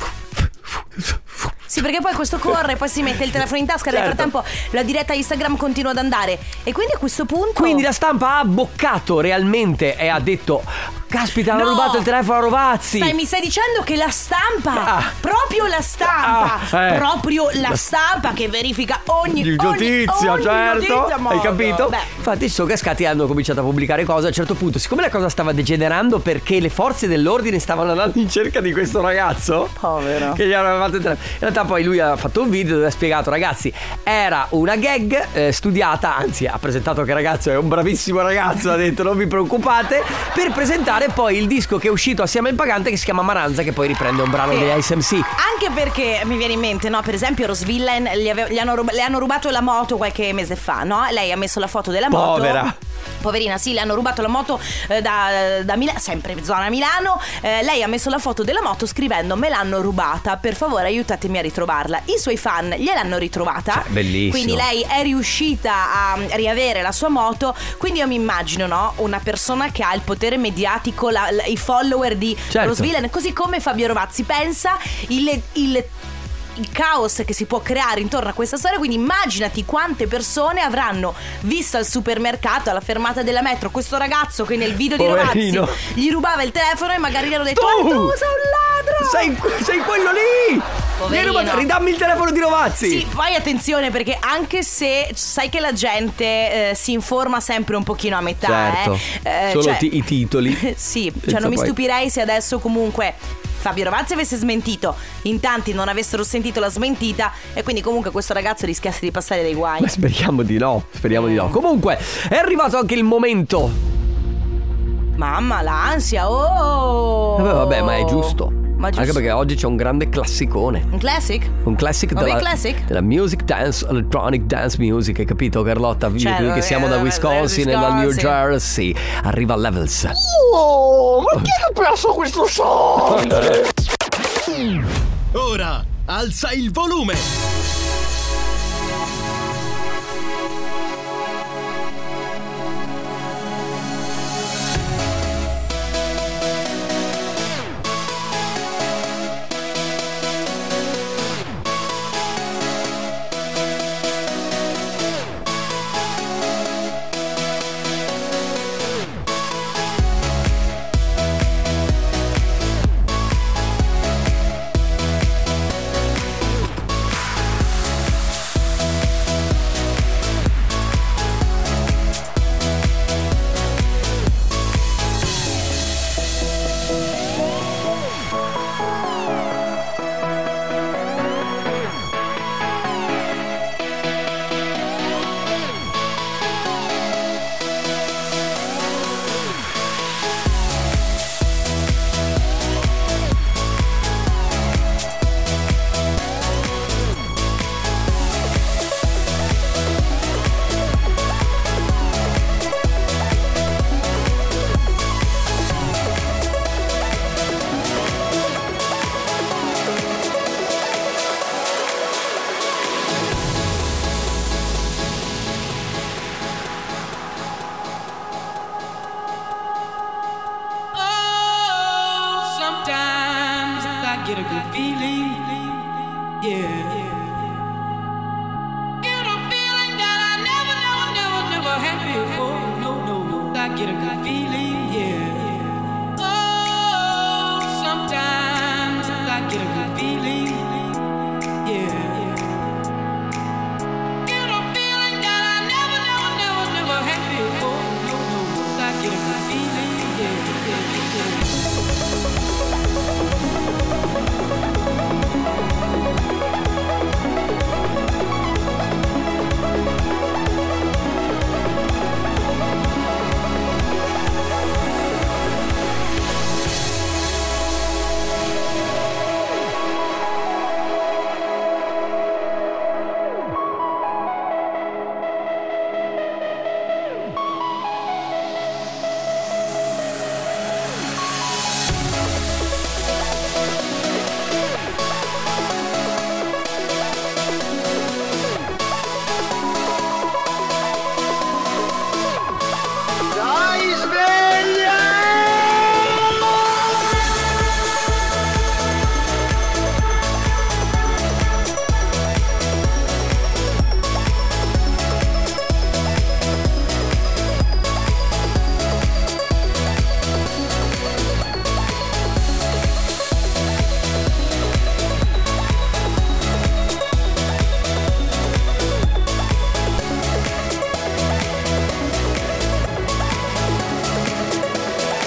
Sì, perché poi questo corre, poi si mette il telefono in tasca. Certo. Nel frattempo la diretta Instagram continua ad andare. E quindi a questo punto Quindi la stampa ha boccato realmente e ha detto: caspita, hanno no, rubato il telefono a Rovazzi. Stai, mi stai dicendo che la stampa ah. Proprio la stampa ah, eh. Proprio la stampa che verifica ogni il notizia, ogni, certo ogni notizia, hai capito? Beh. Infatti ci sono cascati e hanno cominciato a pubblicare cose. A un certo punto, siccome la cosa stava degenerando perché le forze dell'ordine stavano andando in cerca di questo ragazzo povero, che gli aveva fatto il telefono, in realtà poi lui ha fatto un video dove ha spiegato: ragazzi, era una gag eh, studiata, anzi ha presentato che il ragazzo è un bravissimo ragazzo, ha detto non vi preoccupate, per presentare poi il disco che è uscito assieme al Pagante, che si chiama Maranza, che poi riprende un brano sì. dei S M C. Anche perché mi viene in mente, no, per esempio Rose Villain gli, ave- gli hanno rub- le hanno rubato la moto qualche mese fa, no? Lei ha messo la foto della moto. Povera. Poverina, sì, le hanno rubato la moto eh, da, da Milano, sempre zona Milano. eh, Lei ha messo la foto della moto scrivendo: me l'hanno rubata, per favore aiutatemi a ritrovarla. I suoi fan gliel'hanno ritrovata, cioè, bellissimo. Quindi lei è riuscita a riavere la sua moto. Quindi io mi immagino, no, una persona che ha il potere mediatico, la, la, i follower di certo. Rose Villain, così come Fabio Rovazzi. Pensa il, il il caos che si può creare intorno a questa storia. Quindi immaginati quante persone avranno visto al supermercato, alla fermata della metro, questo ragazzo che nel video Poverino. di Rovazzi gli rubava il telefono e magari gli hanno detto: tu, tu sei un ladro, sei, sei quello lì, poverino, ridammi il telefono di Rovazzi. Sì, poi attenzione, perché anche se sai che la gente eh, si informa sempre un pochino a metà, certo. eh, eh, solo cioè, t- i titoli. sì, cioè non mi poi. stupirei se adesso comunque Fabio Rovazzi avesse smentito, in tanti non avessero sentito la smentita e quindi comunque questo ragazzo rischiasse di passare dei guai. Ma speriamo di no, speriamo mm. di no. Comunque è arrivato anche il momento. Mamma, l'ansia, oh! Vabbè, vabbè, ma è giusto. Ma giusto. Anche perché oggi c'è un grande classicone. Un classic? Un classic un della, classic? della music dance, electronic dance music, hai capito Carlotta? Certo, Io che siamo da Wisconsin e da New Jersey. Arriva Levels. Oh, ma chi ha perso questo soldo? Ora alza il volume. Get a good feeling, yeah. Get a feeling that I never, never, never, never had before. No, no, no. I get a good feeling, yeah. Oh, sometimes I get a good feeling, yeah. Get a feeling that I never, never, never, never had before. No, no, no. I get a good feeling.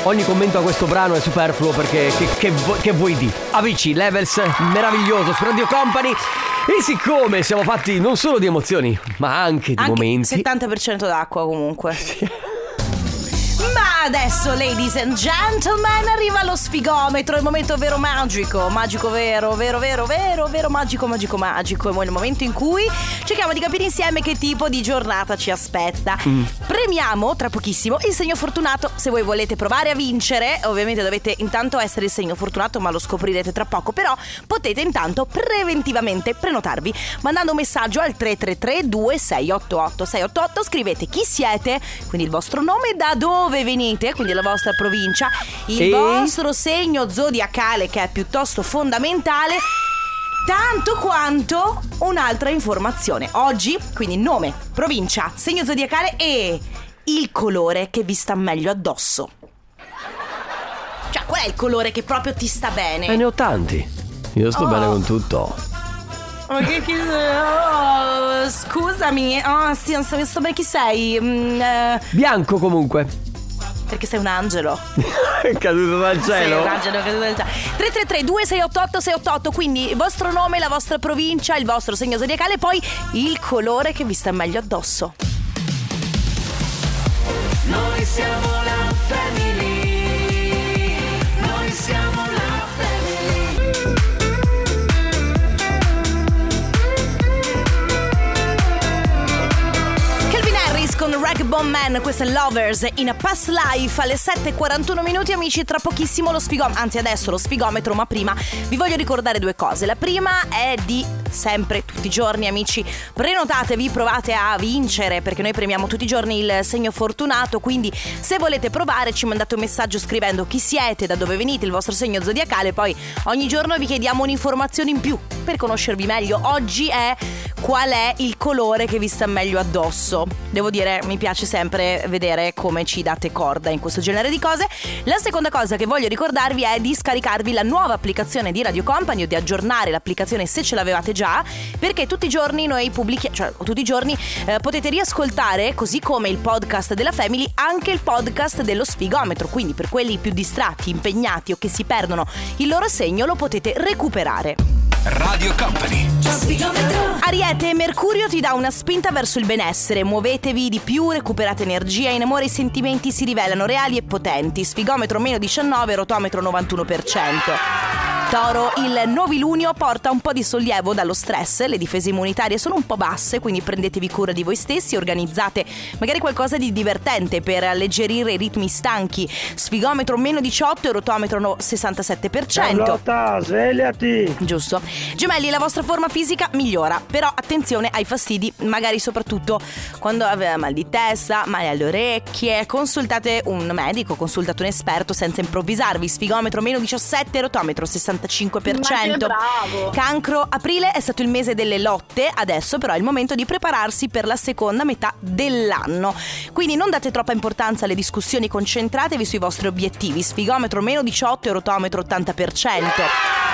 ogni commento a questo brano è superfluo perché che, che, che vuoi di? Avicii, Levels, meraviglioso su Radio Company. E siccome siamo fatti non solo di emozioni, ma anche di anche momenti. settanta per cento d'acqua comunque. Ma adesso, ladies and gentlemen, arriva lo sfigometro, il momento vero magico, magico vero, vero, vero, vero, vero, magico, magico, magico. È il momento in cui cerchiamo di capire insieme che tipo di giornata ci aspetta. Mm. Premiamo tra pochissimo il segno fortunato. Se voi volete provare a vincere, ovviamente dovete intanto essere il segno fortunato, ma lo scoprirete tra poco. Però potete intanto preventivamente prenotarvi mandando un messaggio al tre tre tre due sei otto otto sei otto otto. Scrivete chi siete, quindi il vostro nome, da dove venite, quindi la vostra provincia, il e... vostro segno zodiacale, che è piuttosto fondamentale, tanto quanto un'altra informazione. Oggi, quindi nome, provincia, segno zodiacale e il colore che vi sta meglio addosso. Cioè, qual è il colore che proprio ti sta bene? Eh, ne ho tanti. Io sto oh. bene con tutto. Ma che chi oh, scusami, oh, sì, non so, sto bene, chi sei? Mm, uh... Bianco comunque. Perché sei un angelo. È caduto dal cielo. Sei un angelo caduto dal cielo. tre tre tre due sei otto otto sei otto otto. Quindi il vostro nome, la vostra provincia, il vostro segno zodiacale e poi il colore che vi sta meglio addosso. Noi siamo la family. Noi siamo la con Ragabone Man, questo è Lovers in a Past Life alle sette e quarantuno minuti, amici. Tra pochissimo lo sfigometro, anzi adesso lo sfigometro, ma prima vi voglio ricordare due cose. La prima è di sempre, tutti i giorni, amici, prenotatevi, provate a vincere, perché noi premiamo tutti i giorni il segno fortunato. Quindi se volete provare ci mandate un messaggio scrivendo chi siete, da dove venite, il vostro segno zodiacale. Poi ogni giorno vi chiediamo un'informazione in più per conoscervi meglio. Oggi è qual è il colore che vi sta meglio addosso. Devo dire, mi piace sempre vedere come ci date corda in questo genere di cose. La seconda cosa che voglio ricordarvi è di scaricarvi la nuova applicazione di Radio Company, o di aggiornare l'applicazione se ce l'avevate già, perché tutti i giorni noi pubblichiamo, cioè tutti i giorni eh, potete riascoltare, così come il podcast della Family, anche il podcast dello sfigometro. Quindi per quelli più distratti, impegnati o che si perdono il loro segno, lo potete recuperare. Radio Company. Ariete, Mercurio ti dà una spinta verso il benessere. Muovetevi di più, recuperate energia. In amore i sentimenti si rivelano reali e potenti. Sfigometro meno diciannove, rotometro novantuno per cento. Toro, il novilunio porta un po' di sollievo dallo stress. Le difese immunitarie sono un po' basse, quindi prendetevi cura di voi stessi. Organizzate magari qualcosa di divertente per alleggerire i ritmi stanchi. Sfigometro meno diciotto e rotometro sessantasette per cento. Carlotta, svegliati! Giusto. Gemelli, la vostra forma fisica migliora, però attenzione ai fastidi, magari soprattutto quando avete mal di testa, male alle orecchie. Consultate un medico, consultate un esperto senza improvvisarvi. Sfigometro meno diciassette, rotometro sessantacinque per cento. Ma che bravo! Cancro, aprile è stato il mese delle lotte, adesso però è il momento di prepararsi per la seconda metà dell'anno. Quindi non date troppa importanza alle discussioni, concentratevi sui vostri obiettivi. Sfigometro meno diciotto e rotometro ottanta per cento.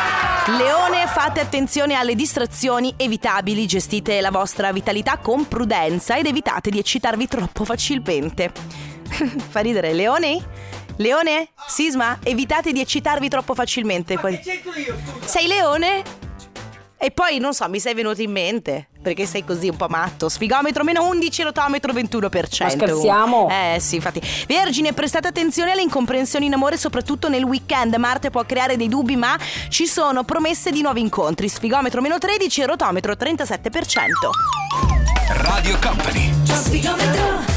Leone, fate attenzione alle distrazioni evitabili, gestite la vostra vitalità con prudenza ed evitate di eccitarvi troppo facilmente. Fa ridere, Leone? Leone? Sisma? Evitate di eccitarvi troppo facilmente. Ma che c'entro io, scusa? Sei leone? E poi, non so, mi sei venuto in mente, perché sei così un po' matto. Sfigometro meno undici, rotometro ventuno per cento. Ma scherziamo? Eh sì, infatti. Vergine, prestate attenzione alle incomprensioni in amore, soprattutto nel weekend. Marte può creare dei dubbi, ma ci sono promesse di nuovi incontri. Sfigometro meno tredici, rotometro trentasette per cento. Radio Company. Sfigometro.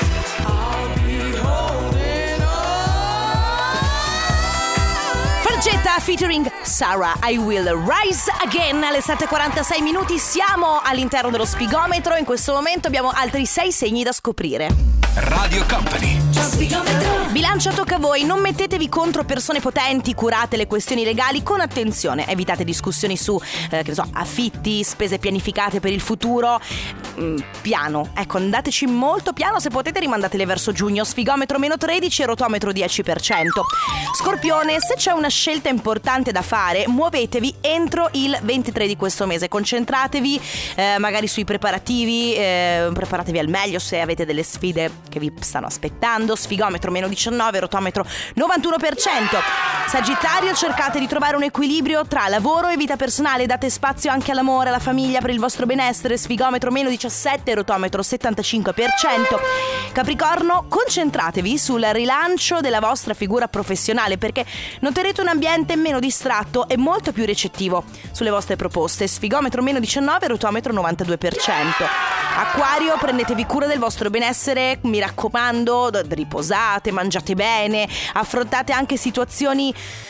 Fargetta featuring Sarah, I Will Rise Again. Alle sette e quarantasei minuti siamo all'interno dello sfigometro. In questo momento abbiamo altri sei segni da scoprire. Radio Company. Bilancia, tocca a voi. Non mettetevi contro persone potenti, curate le questioni legali con attenzione. Evitate discussioni su, eh, che ne so, affitti, spese pianificate per il futuro. mm, piano. Ecco, andateci molto piano, se potete rimandatele verso giugno. Sfigometro meno tredici, rotometro dieci per cento. Scorpione, se c'è una scelta importante da fare, muovetevi entro il ventitré di questo mese. Concentratevi eh, magari sui preparativi, eh, preparatevi al meglio se avete delle sfide che vi stanno aspettando. Sfigometro meno diciannove, rotometro novantuno per cento. Sagittario, cercate di trovare un equilibrio tra lavoro e vita personale. Date spazio anche all'amore, alla famiglia, per il vostro benessere. Sfigometro meno diciassette, rotometro settantacinque per cento. Capricorno, concentratevi sul rilancio della vostra figura professionale, perché noterete un ambiente meno distratto e molto più recettivo sulle vostre proposte. Sfigometro meno diciannove, rotometro novantadue per cento. Acquario, prendetevi cura del vostro benessere, mi raccomando, riposate, mangiate bene, affrontate anche situazioni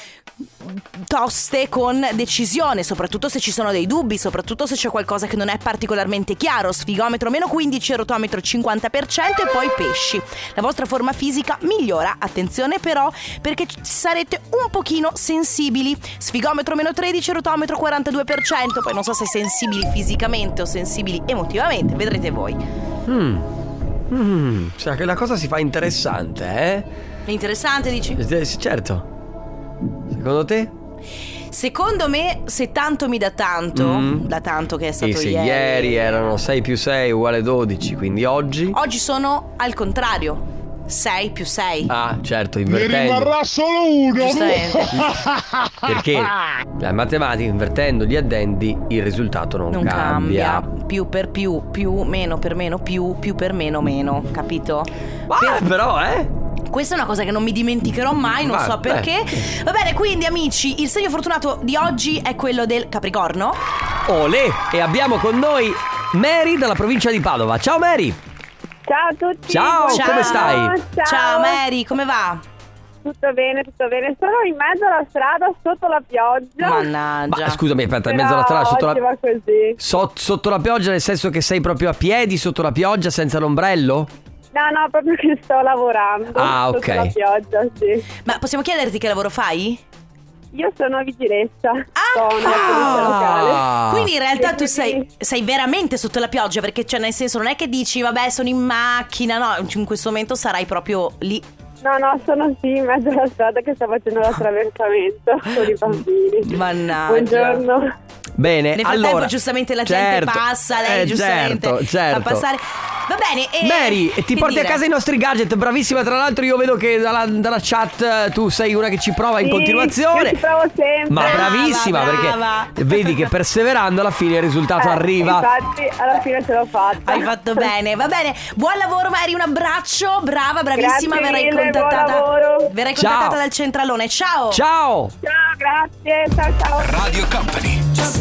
toste con decisione, soprattutto se ci sono dei dubbi, soprattutto se c'è qualcosa che non è particolarmente chiaro. Sfigometro meno quindici, rotometro cinquanta per cento. E poi pesci, la vostra forma fisica migliora, attenzione però perché sarete un pochino sensibili. Sfigometro meno tredici, rotometro quarantadue per cento. Poi non so se sensibili fisicamente o sensibili emotivamente, vedrete voi. Mm. Mm. Cioè che la cosa si fa interessante, eh? È interessante, dici? Eh, sì, certo. Secondo te? Secondo me, se tanto mi dà tanto, mm. da tanto che è stato sì, sì, ieri. ieri erano sei più sei uguale dodici, quindi oggi? Oggi sono al contrario, sei più sei. Ah, certo, invertendo. Ne rimarrà solo uno. Perché la matematica, invertendo gli addendi, il risultato non, non cambia. cambia. Più per più, più, meno per meno, più, più per meno, meno, capito? Ma per... però, eh? Questa è una cosa che non mi dimenticherò mai, non Ma, so perché. beh. Va bene, quindi amici, il segno fortunato di oggi è quello del Capricorno. Olè! E abbiamo con noi Mary dalla provincia di Padova. Ciao Mary! Ciao a tutti! Ciao, Ciao. come stai? Ciao. Ciao Mary, come va? Tutto bene, tutto bene. Sono in mezzo alla strada sotto la pioggia. Mannaggia. Ma scusami, aspetta, in Però mezzo alla strada sotto oggi la... va così. So- sotto la pioggia, nel senso che sei proprio a piedi sotto la pioggia senza l'ombrello? No, no, proprio che sto lavorando. Ah, ok. Sotto la pioggia, sì. Ma possiamo chiederti che lavoro fai? Io sono vigilessa. Ah, sono una polizia locale. Quindi in realtà E tu sei, quindi- sei veramente sotto la pioggia, perché cioè nel senso non è che dici vabbè sono in macchina, no, in questo momento sarai proprio lì. No, no, sono sì in mezzo alla strada che sto facendo l'attraversamento con i bambini. Mannaggia. Buongiorno. Bene, Nel frattempo allora giustamente la certo, gente passa, lei eh, giustamente certo, certo. fa passare. Va bene, e Mary, ti che porti dire? a casa i nostri gadget, bravissima. Tra l'altro io vedo che dalla, dalla chat eh, tu sei una che ci prova in Sì, continuazione. io ci provo sempre. Ma Brava, bravissima, brava. perché vedi che perseverando alla fine il risultato Eh, arriva. Infatti alla fine ce l'ho fatta. Hai fatto bene, va bene. Buon lavoro Mary, un abbraccio, brava, bravissima. Grazie Verrai mille, contattata. buon lavoro. Verrai Ciao. contattata dal centralone. Ciao. Ciao. Ciao, grazie. Ciao, ciao. Radio Company.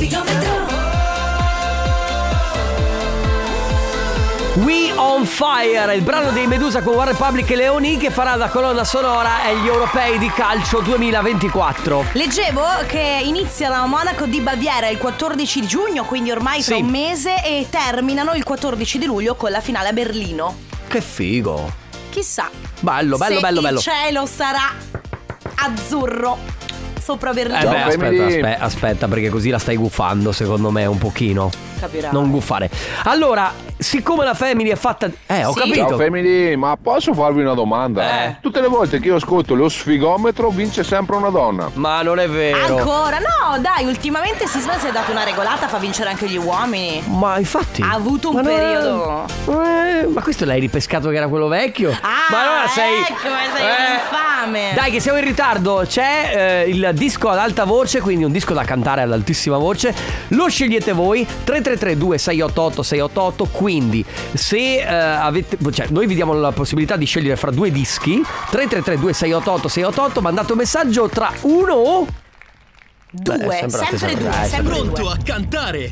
We on Fire, il brano dei Medusa con One Republic e Leoni, che farà da colonna sonora agli europei di calcio duemilaventiquattro. Leggevo che iniziano a Monaco di Baviera il quattordici di giugno, quindi ormai tra Sì. un mese, e terminano il quattordici di luglio con la finale a Berlino. Che figo. Chissà Bello, bello, se bello, bello. il cielo sarà azzurro sopra Berlino. Eh beh, aspetta, aspetta, aspetta, perché così la stai guffando, secondo me, un pochino. Capirai. Non guffare. Allora, siccome la Family è fatta... Eh, ho Sì. capito. Ciao Family, ma posso farvi una domanda? Eh. Tutte le volte che io ascolto lo sfigometro vince sempre una donna. Ma non è vero. Ancora? No, dai, ultimamente Sisma si è dato una regolata, fa vincere anche gli uomini. Ma infatti... Ha avuto un Ma no- periodo. Eh, ma questo l'hai ripescato che era quello vecchio? Ah, ma allora sei... ecco, ma sei un infame. Dai, che siamo in ritardo. C'è eh, il disco ad alta voce, quindi un disco da cantare ad altissima voce. Lo scegliete voi. Tre tre tre due sei otto otto sei otto otto. Quindi se eh, avete, cioè noi vi diamo la possibilità di scegliere fra due dischi. Tre tre tre due sei otto otto sei otto otto. Mandate un messaggio tra uno o Due, Beh, sempre la sempre stessa due, cosa, eh, sempre sempre due. Pronto a cantare?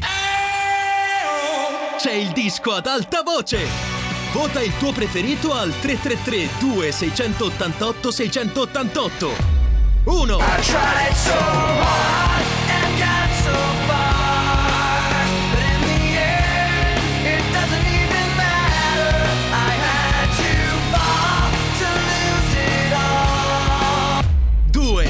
C'è il disco ad alta voce. Vota il tuo preferito al tre tre tre due sei otto otto sei otto otto. uno. Due.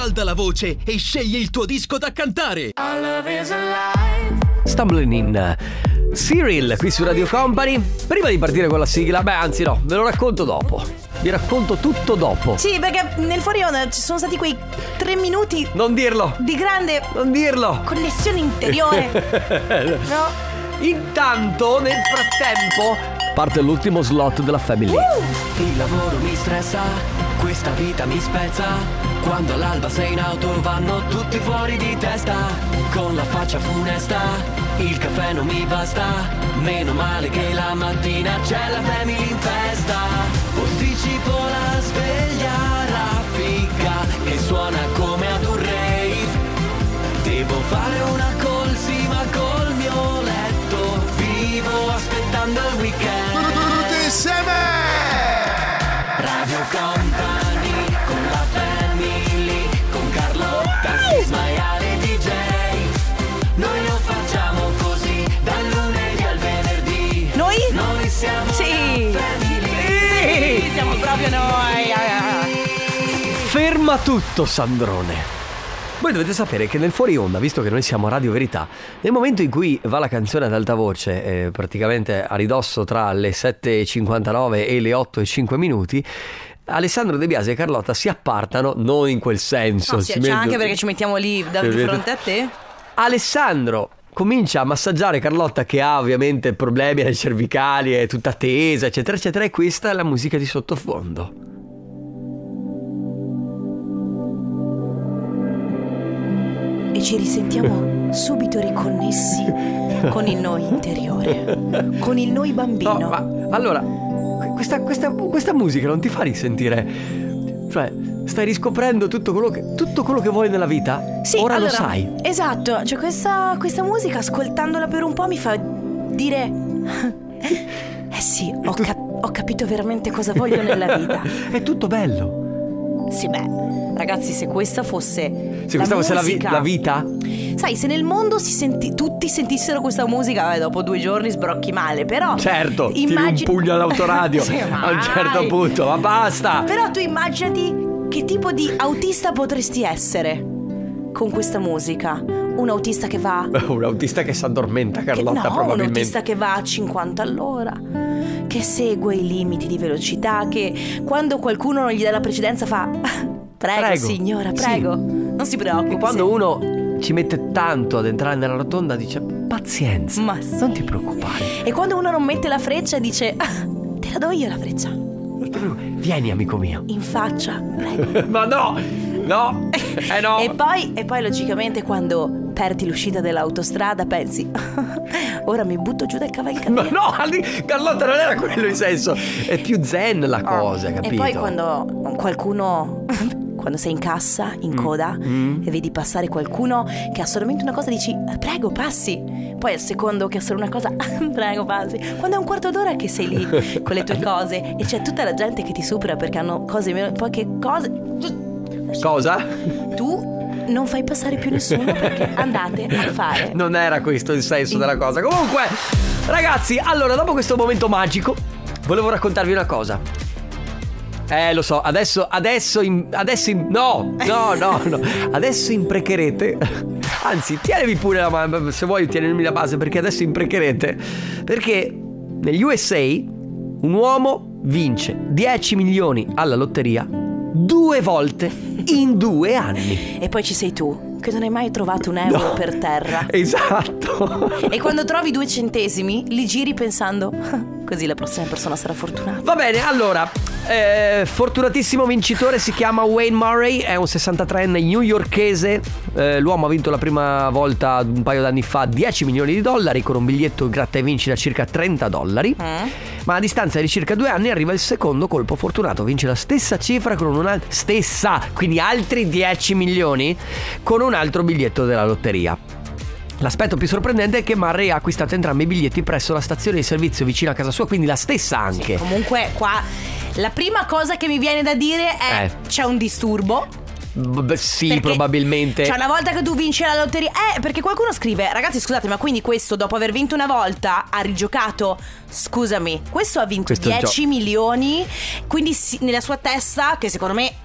Scalda la voce e scegli il tuo disco da cantare. Stumbling in Cyril qui su Radio Company. Prima di partire con la sigla, beh anzi no, ve lo racconto dopo. Vi racconto tutto dopo. Sì, perché nel fuori onda ci sono stati quei tre minuti. Non dirlo. Di grande. Non dirlo. Connessione interiore. No. Intanto, nel frattempo, parte l'ultimo slot della Family. Uh! Il lavoro mi stressa, questa vita mi spezza. Quando all'alba sei in auto vanno tutti fuori di testa. Con la faccia funesta, il caffè non mi basta. Meno male che la mattina c'è la Family in festa. Posticipo la sveglia raffica che suona come ad un rave. Devo fare una call, sì, ma col mio letto vivo aspettando il weekend. Tutti insieme! Radio Company con la Family, con Carlotta, Sisma e Ale D J. Noi lo facciamo così dal lunedì al venerdì. Noi? Noi siamo sì. la Family. Sì, siamo proprio noi. Ferma tutto, Sandrone. Voi dovete sapere che nel fuori onda, visto che noi siamo Radio Verità, nel momento in cui va la canzone ad alta voce, eh, praticamente a ridosso tra le sette e cinquantanove e le otto e cinque minuti, Alessandro De Biasi e Carlotta si appartano, non in quel senso. No, sì, si c'è met- anche perché ci mettiamo lì da- di fronte a te. Alessandro comincia a massaggiare Carlotta, che ha ovviamente problemi alle cervicali, è tutta tesa, eccetera, eccetera, e questa è la musica di sottofondo. E ci risentiamo subito riconnessi con il noi interiore, con il noi bambino. No, ma allora, questa, questa, questa musica non ti fa risentire, cioè, stai riscoprendo tutto quello che, tutto quello che vuoi nella vita? Sì, ora allora, lo sai. Esatto, cioè questa, questa musica, ascoltandola per un po' mi fa dire eh sì, ho, cap- ho capito veramente cosa voglio nella vita. È tutto bello. Sì, beh, ragazzi, se questa fosse Se questa fosse la, vi- la vita? Sai, se nel mondo si senti- tutti sentissero questa musica, beh, dopo due giorni sbrocchi male, però certo, immagini... tiri un pugno all'autoradio sì, a un certo punto, ma basta. Però tu immaginati che tipo di autista potresti essere con questa musica. Un autista che va... Un autista che si addormenta, Carlotta, che, no, probabilmente. un autista che va a cinquanta all'ora, che segue i limiti di velocità, che quando qualcuno non gli dà la precedenza fa prego, Prego. signora, prego, Sì. non si preoccupi. E quando sì. uno ci mette tanto ad entrare nella rotonda dice pazienza, Ma sì. non ti preoccupare. E quando uno non mette la freccia dice ah, te la do io la freccia. Vieni, amico mio. In faccia, prego. Ma no, no, eh no. E poi, e poi logicamente quando perdi l'uscita dell'autostrada pensi ora mi butto giù dal cavalcavia. Ma no, Carlotta, non era quello il senso. È più zen la cosa, capito? E poi quando qualcuno quando sei in cassa, in coda, Mm. e vedi passare qualcuno che ha solamente una cosa, dici prego passi. Poi al secondo che ha solo una cosa, prego passi. Quando è un quarto d'ora che sei lì con le tue cose e c'è tutta la gente che ti supera perché hanno cose meno, poche cose. Cosa? Tu non fai passare più nessuno perché andate a fare. Non era questo il senso della cosa. Comunque, ragazzi, allora, dopo questo momento magico, volevo raccontarvi una cosa. Eh, lo so, adesso, adesso, in, adesso in, no, no, no, no, adesso imprecherete. Anzi, tienimi pure la mano, se vuoi tienimi la base, perché adesso imprecherete. Perché negli U S A un uomo vince dieci milioni alla lotteria due volte in due anni. E poi ci sei tu, che non hai mai trovato un euro No. per terra. Esatto. E quando trovi due centesimi, li giri pensando così la prossima persona sarà fortunata. Va bene, allora, eh, fortunatissimo vincitore si chiama Wayne Murray, è un sessantatreenne newyorkese. eh, L'uomo ha vinto la prima volta un paio d'anni fa dieci milioni di dollari con un biglietto gratta e vinci da circa trenta dollari. Mm. Ma a distanza di circa due anni arriva il secondo colpo fortunato, vince la stessa cifra con una stessa, quindi altri dieci milioni con un altro biglietto della lotteria. L'aspetto più sorprendente è che Murray ha acquistato entrambi i biglietti presso la stazione di servizio vicino a casa sua, quindi la stessa anche. Sì, comunque qua la prima cosa che mi viene da dire è Eh. c'è un disturbo. Beh, sì, Perché, probabilmente. Cioè una volta che tu vinci la lotteria, eh, perché qualcuno scrive ragazzi scusate, ma quindi questo dopo aver vinto una volta ha rigiocato? Scusami, questo ha vinto Questo dieci gio- milioni. Quindi sì, nella sua testa, che secondo me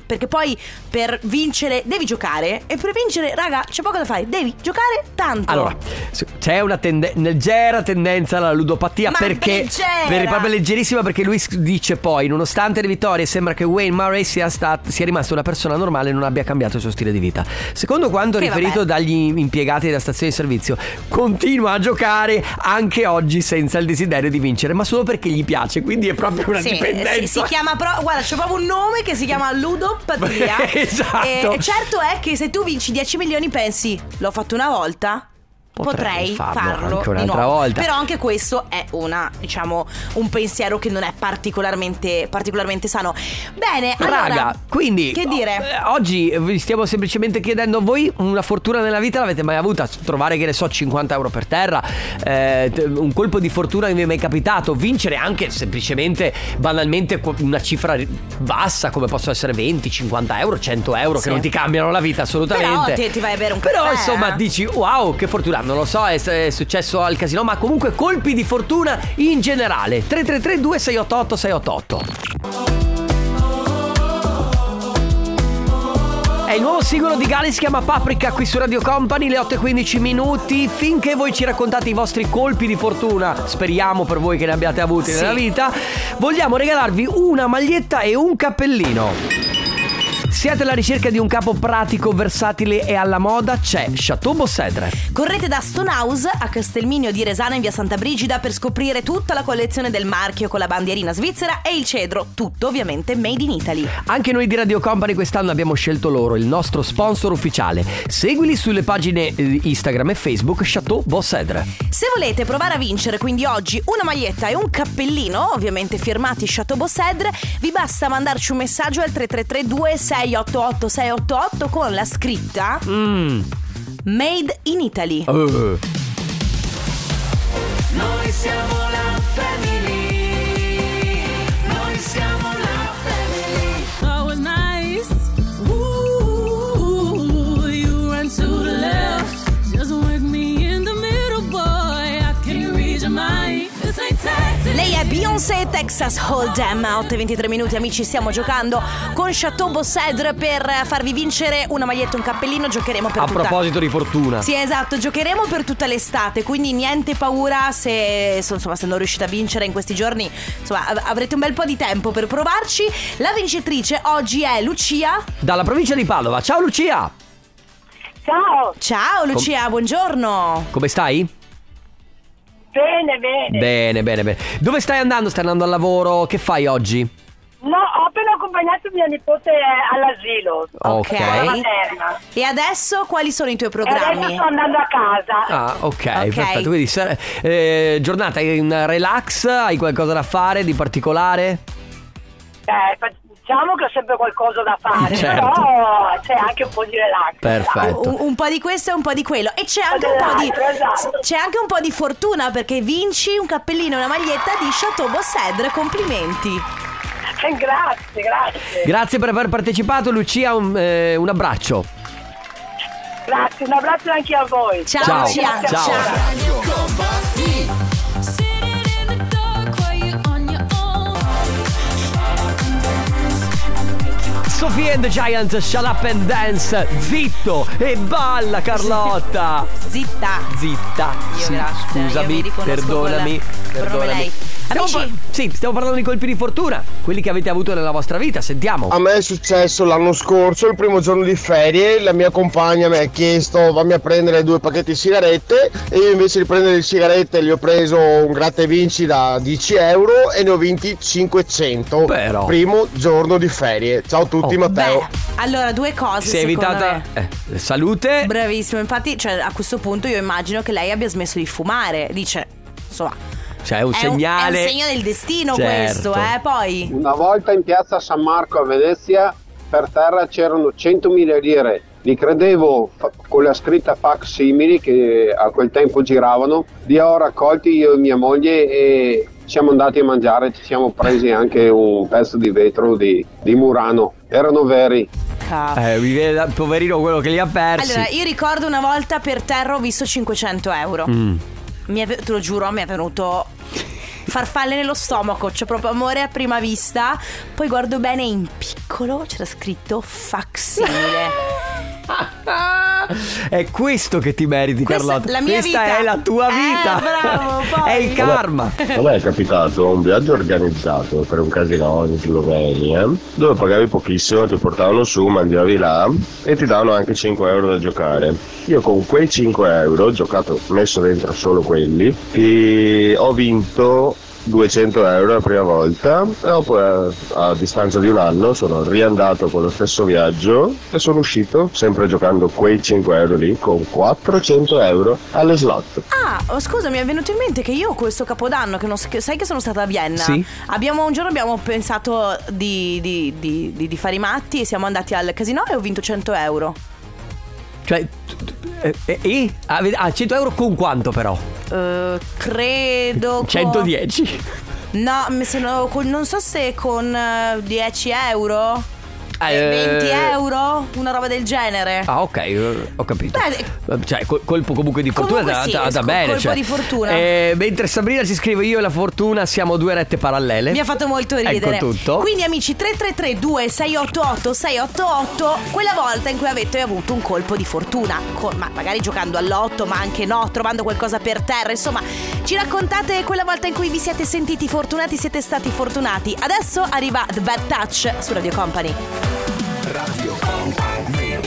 perché poi per vincere devi giocare, e per vincere, raga, c'è poco da fare, devi giocare tanto. Allora, c'è una tende- leggera tendenza alla ludopatia, Ma perché leggera! per, proprio leggerissima, perché lui dice poi, nonostante le vittorie sembra che Wayne Murray sia, stat- sia rimasto una persona normale e non abbia cambiato il suo stile di vita. Secondo quanto Che riferito vabbè. dagli impiegati della stazione di servizio, continua a giocare anche oggi senza il desiderio di vincere, ma solo perché gli piace, quindi è proprio una Sì, dipendenza. sì, si chiama pro- guarda, c'è proprio un nome che si chiama ludopatia. Esatto. E certo è che se tu vinci dieci milioni pensi, l'ho fatto una volta, potrei, Potrei farlo farlo anche di un'altra nuovo. volta. Però anche questo è una, diciamo, un pensiero che non è particolarmente particolarmente sano. Bene, allora, Raga, quindi che dire? eh, oggi vi stiamo semplicemente chiedendo: voi una fortuna nella vita l'avete mai avuta? Trovare, che ne so, cinquanta euro per terra, eh, t- un colpo di fortuna che vi è mai capitato? Vincere anche semplicemente, banalmente, qu- una cifra ri- bassa, come possono essere venti, cinquanta euro, cento euro, Sì. che non ti cambiano la vita assolutamente. Però ti, ti vai a bere un caffè. Però insomma eh? dici wow, che fortuna. Non lo so, è, è successo al casino, ma comunque colpi di fortuna in generale. Tre tre tre due sei otto otto sei otto otto. È il nuovo singolo di Gali, si chiama Paprika, qui su Radio Company, le otto e quindici minuti. Finché voi ci raccontate i vostri colpi di fortuna, speriamo per voi che ne abbiate avuti Sì. nella vita, vogliamo regalarvi una maglietta e un cappellino. Siete alla ricerca di un capo pratico, versatile e alla moda? C'è Chateau Bossedre. Correte da Stonehouse a Castelminio di Resana in via Santa Brigida per scoprire tutta la collezione del marchio con la bandierina svizzera e il cedro, tutto ovviamente made in Italy. Anche noi di Radio Company quest'anno abbiamo scelto loro, il nostro sponsor ufficiale. Seguili sulle pagine eh, Instagram e Facebook Chateau Bossedre. Se volete provare a vincere quindi oggi una maglietta e un cappellino, ovviamente firmati Chateau Bossedre, vi basta mandarci un messaggio al tre tre tre due sei otto otto sei otto otto con la scritta Mm. Made in Italy. Uh. Noi siamo la family. Noi siamo la family. Oh, it's nice. Ooh, you run to the left. Just work me in the middle, boy. I can't read your mind. This ain't Texas. Lei è Beyoncé, Texas Hold'em. A otto e ventitré minuti, amici, stiamo giocando con Chateau Bossedre per farvi vincere una maglietta e un cappellino. Giocheremo per A tutta... proposito di fortuna. Sì, esatto, giocheremo per tutta l'estate, quindi niente paura se, insomma, se non riuscite a vincere in questi giorni. Insomma, av- avrete un bel po' di tempo per provarci. La vincitrice oggi è Lucia. Dalla provincia di Padova. Ciao Lucia. Ciao. Ciao Lucia, Com- buongiorno. Come stai? Bene, bene. Bene, bene, bene. Dove stai andando? Stai andando al lavoro? Che fai oggi? No, ho appena accompagnato mia nipote all'asilo. Ok. Alla materna. E adesso quali sono i tuoi E adesso programmi? sto andando a casa. Ah, ok, Ok. perfetto. Quindi sare- eh, giornata in relax? Hai qualcosa da fare di particolare? Eh, fa- diciamo che ho sempre qualcosa da fare, Certo. però c'è anche un po' di relax. Perfetto. Un, un po' di questo e un po' di quello. E c'è anche un po' di Esatto. c'è anche un po' di fortuna, perché vinci un cappellino e una maglietta di Chateau Bossedre. Complimenti. Grazie, grazie. Grazie per aver partecipato, Lucia. Un, eh, un abbraccio. Grazie, un abbraccio anche a voi. Ciao, Ciao. Lucia. Ciao. Radio Company. Sophie and the Giants, Shut Up and Dance. Zitto e balla, Carlotta. Zitta. Zitta. Io Sì, grazie, io scusami, mi riconosco perdonami, col- proprio perdonami. lei. Stiamo, Amici- par- sì, stiamo parlando di colpi di fortuna, quelli che avete avuto nella vostra vita. Sentiamo. A me è successo l'anno scorso, il primo giorno di ferie, la mia compagna mi ha chiesto vammi a prendere due pacchetti di sigarette e io invece di prendere le sigarette gli ho preso un gratta e vinci da dieci euro e ne ho vinti cinquecento. Però. Primo giorno di ferie. Ciao a tutti, Oh. Matteo. Beh, allora due cose. Si è secondo evitata me. eh, salute. Bravissimo, infatti, cioè, a questo punto io immagino che lei abbia smesso di fumare. Dice, insomma, Cioè, è un è segnale. un, è un segno del destino, Certo. questo, eh. Poi Una volta in piazza San Marco a Venezia per terra c'erano centomila lire. Li credevo fa- con la scritta facsimili che a quel tempo giravano. Li ho raccolti io e mia moglie e siamo andati a mangiare. Ci siamo presi anche un pezzo di vetro di, di Murano. Erano veri. Eh, mi viene da- poverino quello che li ha persi. allora, io ricordo una volta per terra ho visto cinquecento euro. Mm. Mi è, ve- te lo giuro, mi è venuto farfalle nello stomaco, c'è proprio amore a prima vista. Poi guardo bene, in piccolo c'era scritto facsimile. È questo che ti meriti, Questa- Carlotta. la mia Questa vita. è la tua Eh, vita. bravo, poi. È il karma. A me è capitato un viaggio organizzato per un casino in Slovenia dove pagavi pochissimo, ti portavano su, mangiavi là e ti davano anche cinque euro da giocare. Io con quei cinque euro, ho giocato, messo dentro solo quelli, e ho vinto duecento euro la prima volta e dopo eh, a distanza di un anno sono riandato con lo stesso viaggio e sono uscito sempre giocando quei cinque euro lì con quattrocento euro alle slot. Ah, oh, scusa, mi è venuto in mente che io questo Capodanno, che non, che sai che sono stata a Vienna. Sì. Abbiamo un giorno abbiamo pensato di, di, di, di, di fare i matti e siamo andati al casino e ho vinto cento euro. Cioè, eh, eh, eh? Ah, ved- ah, cento euro con quanto però? Eh, credo con- centodieci. No, mi sono con- non so se con eh, dieci euro, Eh, venti euro, una roba del genere. Ah, ok, eh, ho capito. Beh, Cioè, col- colpo comunque di fortuna Comunque è sì, andata col- bene. colpo Cioè. di fortuna. Eh, mentre Sabrina ci scrive: io e la fortuna siamo due rette parallele. mi ha fatto molto ridere. Ecco tutto. Quindi amici, tre tre tre due sei otto otto sei otto otto, quella volta in cui avete avuto un colpo di fortuna, con- ma magari giocando all'otto, ma anche no, trovando qualcosa per terra. Insomma, ci raccontate quella volta in cui vi siete sentiti fortunati, siete stati fortunati. Adesso arriva The Bad Touch su Radio Company. Radio Company.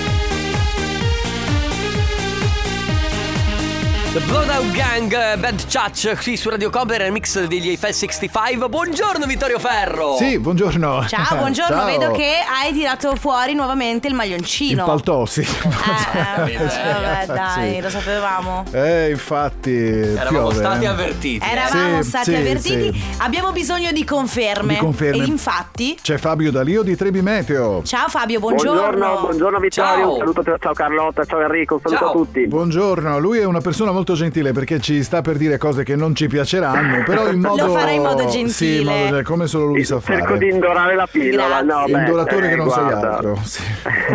The Blowdown Gang, eh, Bad Touch qui su Radio Company, nel mix degli Eiffel sessantacinque. Buongiorno Vittorio Ferro. Sì, buongiorno. Ciao, buongiorno, Ciao. vedo che hai tirato fuori nuovamente il Il maglioncino. paltò, sì. Eh, vabbè, dai, Sì. lo sapevamo. Eh, infatti. Eravamo piove, stati eh. avvertiti. Eravamo Sì, stati sì, avvertiti. sì. Abbiamo bisogno di conferme. Di conferme. E infatti. C'è Fabio Dalio di Trebi Meteo. Ciao Fabio, buongiorno. Buongiorno, buongiorno Vittorio, Ciao. un saluto, ciao Carlotta, ciao Enrico, un saluto Ciao. a tutti. Buongiorno, lui è una persona molto gentile perché ci sta per dire cose che non ci piaceranno, però in modo. Lo farà in modo Sì, gentile. in modo- come solo lui sa fare. Cerco di indorare la pillola. No, beh, Indoratore eh, che non sei guarda. altro. Sì.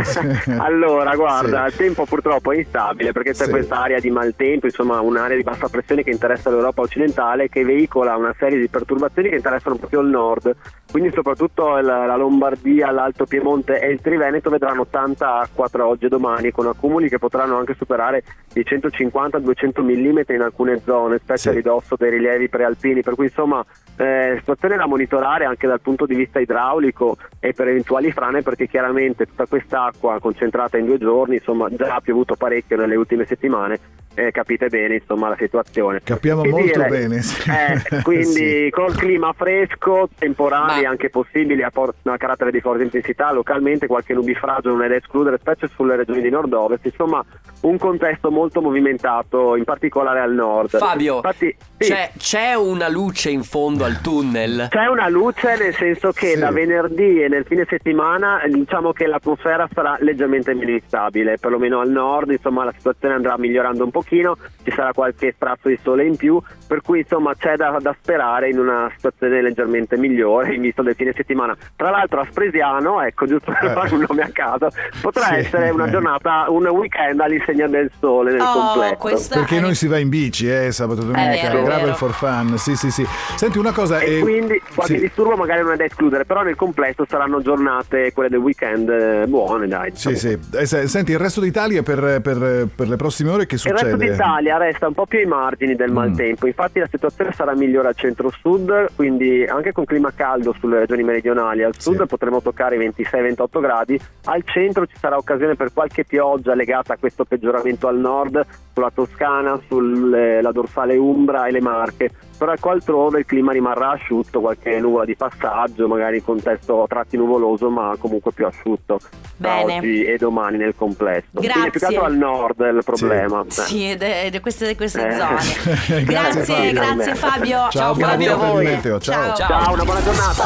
Allora, guarda, Sì. il tempo purtroppo è instabile perché c'è Sì. questa area di maltempo, insomma un'area di bassa pressione che interessa l'Europa occidentale, che veicola una serie di perturbazioni che interessano proprio il nord. Quindi soprattutto il- la Lombardia, l'Alto Piemonte e il Triveneto vedranno tanta acqua tra oggi e domani, con accumuli che potranno anche superare i centocinquanta duecento millimetri in alcune zone, specie Sì. a ridosso dei rilievi prealpini, per cui insomma eh, situazione da monitorare anche dal punto di vista idraulico e per eventuali frane, perché chiaramente tutta quest'acqua concentrata in due giorni, insomma già ha piovuto parecchio nelle ultime settimane, eh, capite bene insomma la situazione. Capiamo Che molto dire, bene. Sì. eh, quindi Sì. col clima fresco, temporali Ma- anche possibili a, por- a carattere di forte intensità, localmente qualche nubifragio non è da escludere, specie sulle regioni di nord-ovest, insomma un contesto molto movimentato, in particolare al nord. Fabio, Infatti, sì. c'è, c'è una luce in fondo al tunnel. C'è una luce, nel senso che Sì. da venerdì e nel fine settimana eh, diciamo che l'atmosfera sarà leggermente meno instabile, perlomeno al nord, insomma la situazione andrà migliorando un pochino, ci sarà qualche sprazzo di sole in più, per cui insomma c'è da, da sperare in una situazione leggermente migliore in vista del fine settimana. Tra l'altro a Spresiano, ecco, giusto per Eh. fare un nome a caso, potrà Sì. essere una giornata, un weekend all'insegna del sole nel Oh, completo. questo Perché è- noi si va in bici, eh, sabato e domenica, vero, è gravel vero. for fun. Sì, sì, sì. Senti una cosa. E eh, quindi qualche sì. disturbo magari non è da escludere, però nel complesso saranno giornate, quelle del weekend, eh, buone, dai. Sì, diciamo. sì. Eh, se- senti, il resto d'Italia per, per, per le prossime ore che Il succede? resto d'Italia resta un po' più ai margini del Mm. maltempo, infatti la situazione sarà migliore al centro-sud, quindi anche con clima caldo sulle regioni meridionali. Al sud Sì. potremo toccare i ventisei ventotto gradi, al centro ci sarà occasione per qualche pioggia legata a questo peggioramento al nord, sulla Toscana, sulla dorsale Umbra e le Marche, però ecco altrove il clima rimarrà asciutto, qualche nuvola di passaggio, magari in contesto a tratti nuvoloso, ma comunque più asciutto tra Bene. oggi e domani nel complesso. Quindi è più che Grazie. altro al nord il problema. Eh. Sì, ed è- ed è queste, queste Eh. zone. Grazie, Grazie, Fabio. grazie Fabio. Ciao, buona Fabio. vita per il meteo. Ciao. Ciao. Ciao, una buona giornata,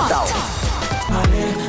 ciao.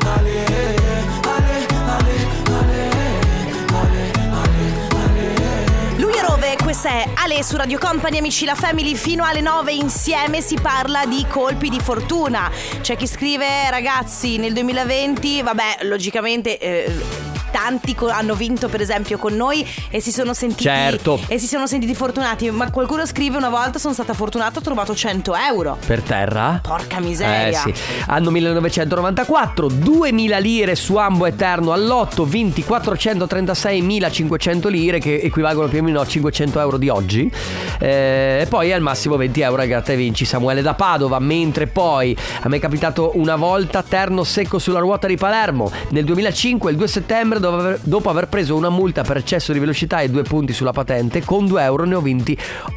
Lui è Rove, questa è Ale su Radio Company, amici, la Family fino alle nove insieme si parla di colpi di fortuna. C'è chi scrive: ragazzi, nel duemilaventi, vabbè, logicamente eh, tanti co- hanno vinto per esempio con noi e si sono sentiti Certo. e si sono sentiti fortunati. Ma qualcuno scrive: una volta sono stata fortunato, ho trovato cento euro. Per terra? Porca miseria. Eh sì. Anno millenovecentonovantaquattro, duemila lire su Ambo Eterno all'otto, vinti quattrocentotrentaseimilacinquecento lire, che equivalgono più o meno a cinquecento euro di oggi. Eh, e poi al massimo venti euro a gratta e vinci Samuele da Padova. Mentre poi a me è capitato una volta terno secco sulla ruota di Palermo nel duemilacinque, il due settembre, dopo aver, dopo aver preso una multa per eccesso di velocità e due punti sulla patente. Con due euro ne ho vinti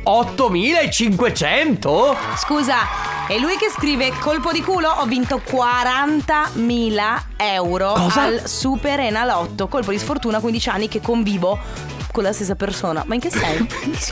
ottomilacinquecento. Scusa, è lui che scrive: colpo di culo, ho vinto quarantamila euro. Cosa? Al Super Enalotto. Colpo di sfortuna, quindici anni che convivo con la stessa persona. Ma in che senso?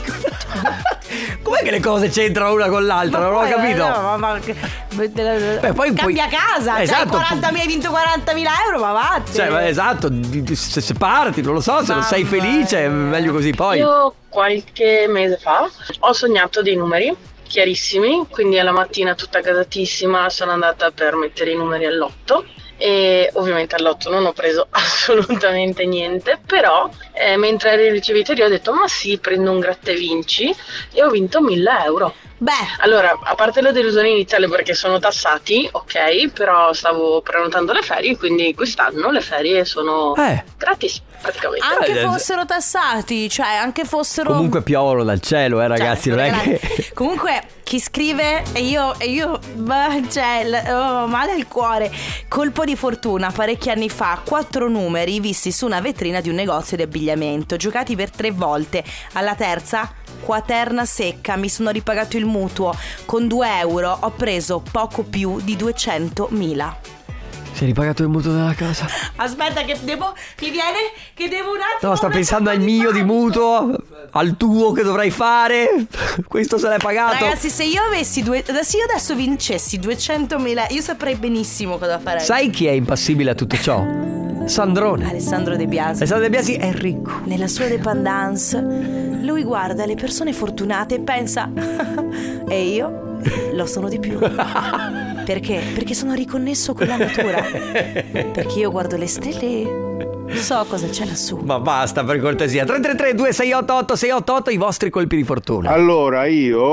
Com'è che le cose c'entrano una con l'altra? Ma non poi, ho capito. no, ma, ma, Beh, poi cambia puoi... casa. Esatto. Cioè quarantamila, hai vinto quarantamila euro, ma vatti. Cioè, ma esatto, se separati, non lo so, se non Mamma sei felice è meglio così poi. Io qualche mese fa ho sognato dei numeri chiarissimi, quindi alla mattina tutta gasatissima sono andata per mettere i numeri al lotto. E ovviamente all'otto non ho preso assolutamente niente, però eh, mentre ero ricevuta ho detto: ma sì, prendo un gratta e vinci, e ho vinto mille euro. Beh, allora, a parte la delusione iniziale perché sono tassati, ok, però stavo prenotando le ferie, quindi quest'anno le ferie sono eh. gratis praticamente. Anche fossero tassati, cioè anche fossero. Comunque piovono dal cielo, eh ragazzi, cioè, non è ragazzi, che... Comunque chi scrive e io e io bah, cioè oh, male al cuore. Colpo di fortuna, parecchi anni fa, quattro numeri visti su una vetrina di un negozio di abbigliamento, giocati per tre volte. Alla terza, quaterna secca, mi sono ripagato il mutuo. Con due euro ho preso poco più di duecentomila. Si è ripagato il mutuo della casa. Aspetta che devo, mi viene che devo un attimo. No, sta pensando al mio di mutuo, al tuo che dovrai fare. Questo se l'hai pagato. Ragazzi, se io avessi due, se io adesso vincessi duecentomila, io saprei benissimo cosa fare. Sai chi è impassibile a tutto ciò? Sandrone. Alessandro De Biasi. Alessandro De Biasi è ricco. Nella sua dépendance lui guarda le persone fortunate e pensa: e io lo sono di più. Perché? Perché sono riconnesso con la natura. Perché io guardo le stelle e so cosa c'è lassù. Ma basta, per cortesia. Tre tre tre due sei otto otto sei otto otto, i vostri colpi di fortuna. Allora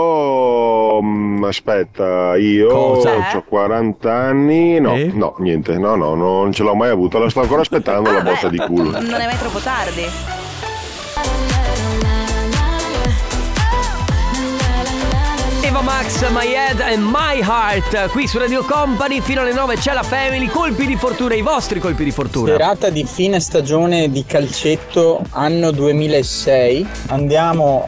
io mh, aspetta, io Cosa? ho quaranta anni. No, eh? no, niente, no, no, non ce l'ho mai avuto. La sto ancora aspettando ah, la beh, botta di culo. Non è mai troppo tardi. Eva Max, My Head and My Heart. Qui su Radio Company fino alle nove c'è la Family. Colpi di fortuna, i vostri colpi di fortuna. Serata di fine stagione di calcetto anno duemilasei. Andiamo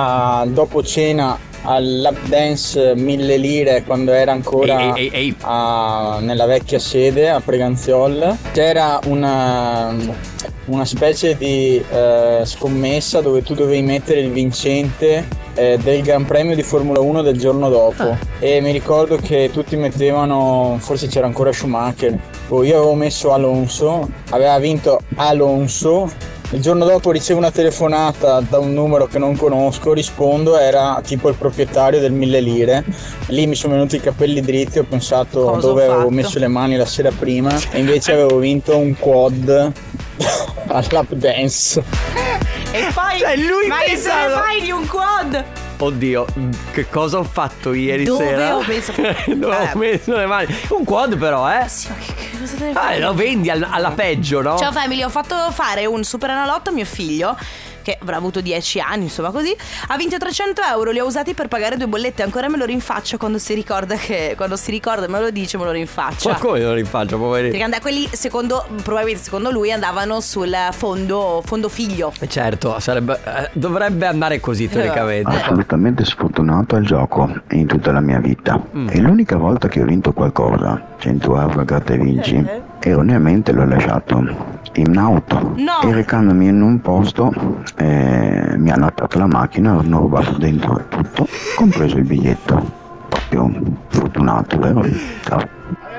a dopo cena al lap dance mille lire quando era ancora ehi, ehi, ehi. A, nella vecchia sede a Preganziol. C'era una, una specie di eh, scommessa dove tu dovevi mettere il vincente eh, del Gran Premio di Formula uno del giorno dopo. ah. E mi ricordo che tutti mettevano, forse c'era ancora Schumacher, oh, io avevo messo Alonso, aveva vinto Alonso. Il giorno dopo ricevo una telefonata da un numero che non conosco, rispondo, era tipo il proprietario del mille lire. Lì mi sono venuti i capelli dritti, ho pensato cosa dove ho avevo fatto? messo le mani la sera prima e invece avevo vinto un quad al lap dance. E poi Cioè, lui ma che se ne pensava- fai di un quad? Oddio, che cosa ho fatto ieri Dove sera? ho messo- Dove Eh. ho messo le mani? Un quad però, eh? Sì, ma che, che cosa deve Ah, fare? lo vendi al- alla peggio, no? Ciao family, ho fatto fare un Super Enalotto a mio figlio, che avrà avuto dieci anni, insomma così. Ha vinto trecento euro, li ho usati per pagare due bollette. Ancora me lo rinfaccia quando si ricorda che quando si ricorda me lo dice, me lo rinfaccia. Ma come non rinfaccio, poverino? Perché and- quelli secondo probabilmente secondo lui andavano sul fondo fondo figlio. Eh, Certo, sarebbe, eh, dovrebbe andare così teoricamente. Assolutamente sfortunato al gioco in tutta la mia vita. Mm. E l'unica volta che ho vinto qualcosa, cento euro gratta e vinci, Eh. erroneamente l'ho lasciato in auto. No. E recandomi in un posto eh, mi hanno aperto la macchina, hanno rubato dentro tutto, compreso il biglietto. Proprio fortunato, vero? Ciao.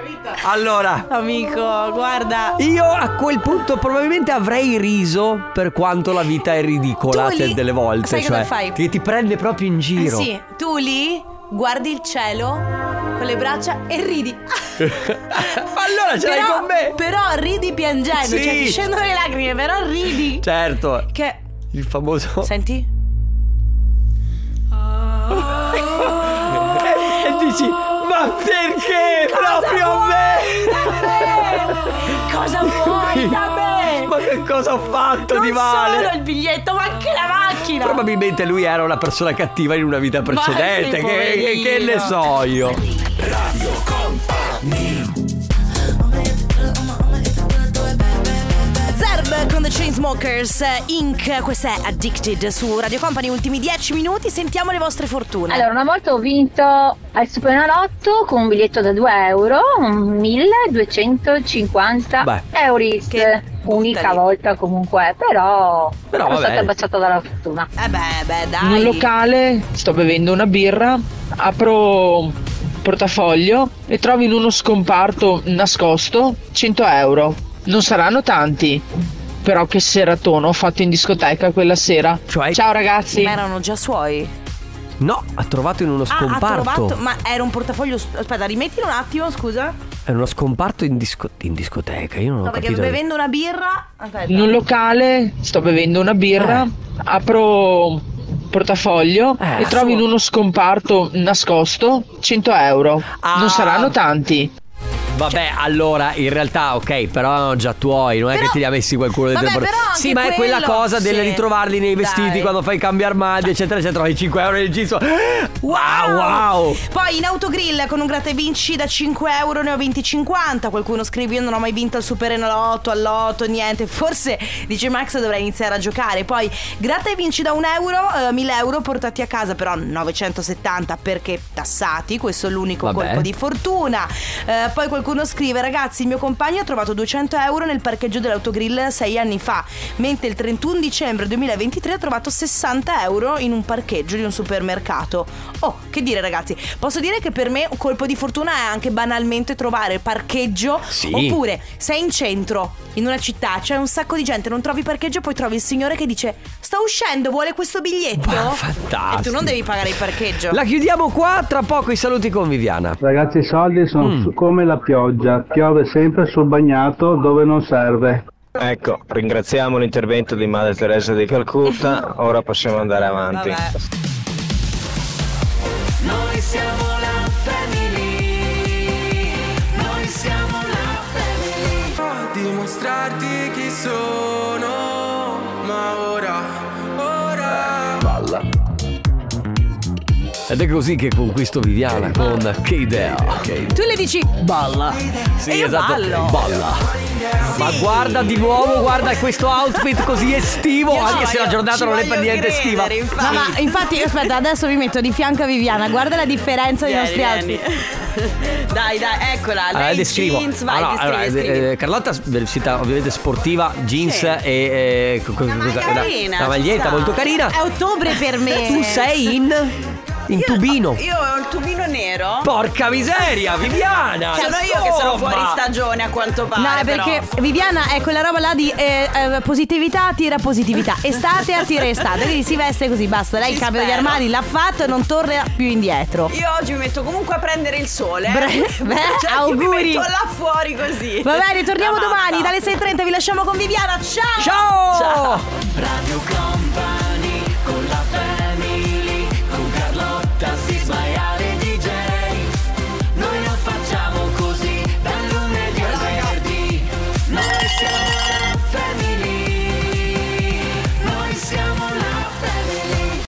Allora, Amico, guarda. io a quel punto probabilmente avrei riso per quanto la vita è ridicola Tu lì- cioè, delle volte. sai cosa Cioè, fai? che ti prende proprio in Eh giro. sì, tu lì guardi il cielo con le braccia e ridi. Ma allora ce l'hai Però- con me? Però ridi piangendo, Sì. cioè ti scendono le lacrime, però ridi. Certo. Che Il famoso. Senti? E, e dici, ma perché proprio a me? Cosa vuoi da me? Ma che cosa ho fatto Non di male? solo il biglietto, ma anche la macchina. Probabilmente lui era una persona cattiva in una vita precedente. sì, che, che, che ne so io? Radio Company. Zerb con The Chainsmokers Incorporated. Questa è Addicted su Radio Company. Ultimi dieci minuti, sentiamo le vostre fortune. Allora, una volta ho vinto al Superenalotto con un biglietto da due euro, milleduecentocinquanta Beh. euris. Unica volta comunque, però, Però sono va stata bene. baciata dalla fortuna. Eh beh, beh, dai. In un locale sto bevendo una birra, apro il portafoglio e trovo in uno scomparto nascosto cento euro. Non saranno tanti, però che seratona ho fatto in discoteca quella sera. Cioè? Ciao ragazzi. Ma erano già suoi? No, ha trovato in uno Ah, ha scomparto. trovato, ma era un portafoglio. Aspetta, rimettilo un attimo, scusa. Era uno scomparto in, disco- in discoteca. Io non ho No, perché capito. bevendo una birra. Aspetta. In un locale sto bevendo una birra, apro il portafoglio Eh, e trovo su- in uno scomparto nascosto cento euro. Ah. Non saranno tanti. Vabbè, allora, in realtà, ok, però erano già tuoi, non è Però- che ti li ha messi qualcuno dentro Vabbè, il però portafoglio. anche Sì, ma è quella quello- cosa del sì. ritrovarli nei vestiti Dai. quando fai i cambi armadi, eccetera, eccetera. Trovi cinque euro nel jeans. Wow, wow. Poi in autogrill con un gratta e vinci da cinque euro ne ho vinti cinquanta. Qualcuno scrive: io non ho mai vinto al Superenalotto, al Lotto, niente. Forse, dice Max, dovrei iniziare a giocare. Poi gratta e vinci da un euro, eh, mille euro portati a casa, però novecentosettanta perché tassati. Questo è l'unico Vabbè. colpo di fortuna. Eh, poi qualcuno scrive: ragazzi, il mio compagno ha trovato duecento euro nel parcheggio dell'autogrill sei anni fa, mentre il trentuno dicembre duemilaventitré ha trovato sessanta euro in un parcheggio di un supermercato. Oh, che dire ragazzi, posso dire che per me un colpo di fortuna è anche banalmente trovare parcheggio. Sì. Oppure sei in centro, in una città, c'è un sacco di gente, non trovi parcheggio, poi trovi il signore che dice: sta uscendo, vuole questo biglietto? Ma fantastico. E tu non devi pagare il parcheggio. La chiudiamo qua, tra poco i saluti con Viviana. Ragazzi, i soldi sono Mm. su- come la pioggia, piove sempre sul bagnato dove non serve. Ecco, ringraziamo l'intervento di Madre Teresa di Calcutta, ora possiamo andare avanti. Vabbè. Noi siamo la family. Noi siamo la family. A dimostrarti chi sono, ma ora, ora. Balla. Ed è così che conquisto Viviana con K-Dea. Tu le dici balla. Sì, e io esatto. ballo. Balla. Ma guarda di nuovo, guarda questo outfit così estivo, Io anche no, se la io giornata ci non è voglio per niente credere, estiva. infatti. No, ma infatti, aspetta, adesso vi metto di fianco a Viviana. Guarda la differenza dei nostri Vieni, outfit. Dai, dai, eccola. Allora, Lei descrivo. jeans, vai, Allora, descrivi, allora, descrivi. eh, Carlotta, vestita ovviamente sportiva, jeans Sì. e eh, co- co- cosa- una, carina, una maglietta ci sta. molto carina. È ottobre per me. Tu sei in in tubino. Io ho il tubino nero. Porca miseria, Viviana! Sono io che sono Insomma. fuori stagione a quanto pare. No, è perché però. Viviana è quella roba là di eh, eh, positività attira positività, estate attira estate, quindi si veste così, basta. Lei Ci il cambio di spero. armadi l'ha fatto e non torna più indietro. Io oggi mi metto comunque a prendere il sole. Bre- beh, Cioè, io auguri. mi metto là fuori così. Va bene, torniamo La matta. domani dalle sei e trenta, vi lasciamo con Viviana. Ciao! Ciao! Radio Company.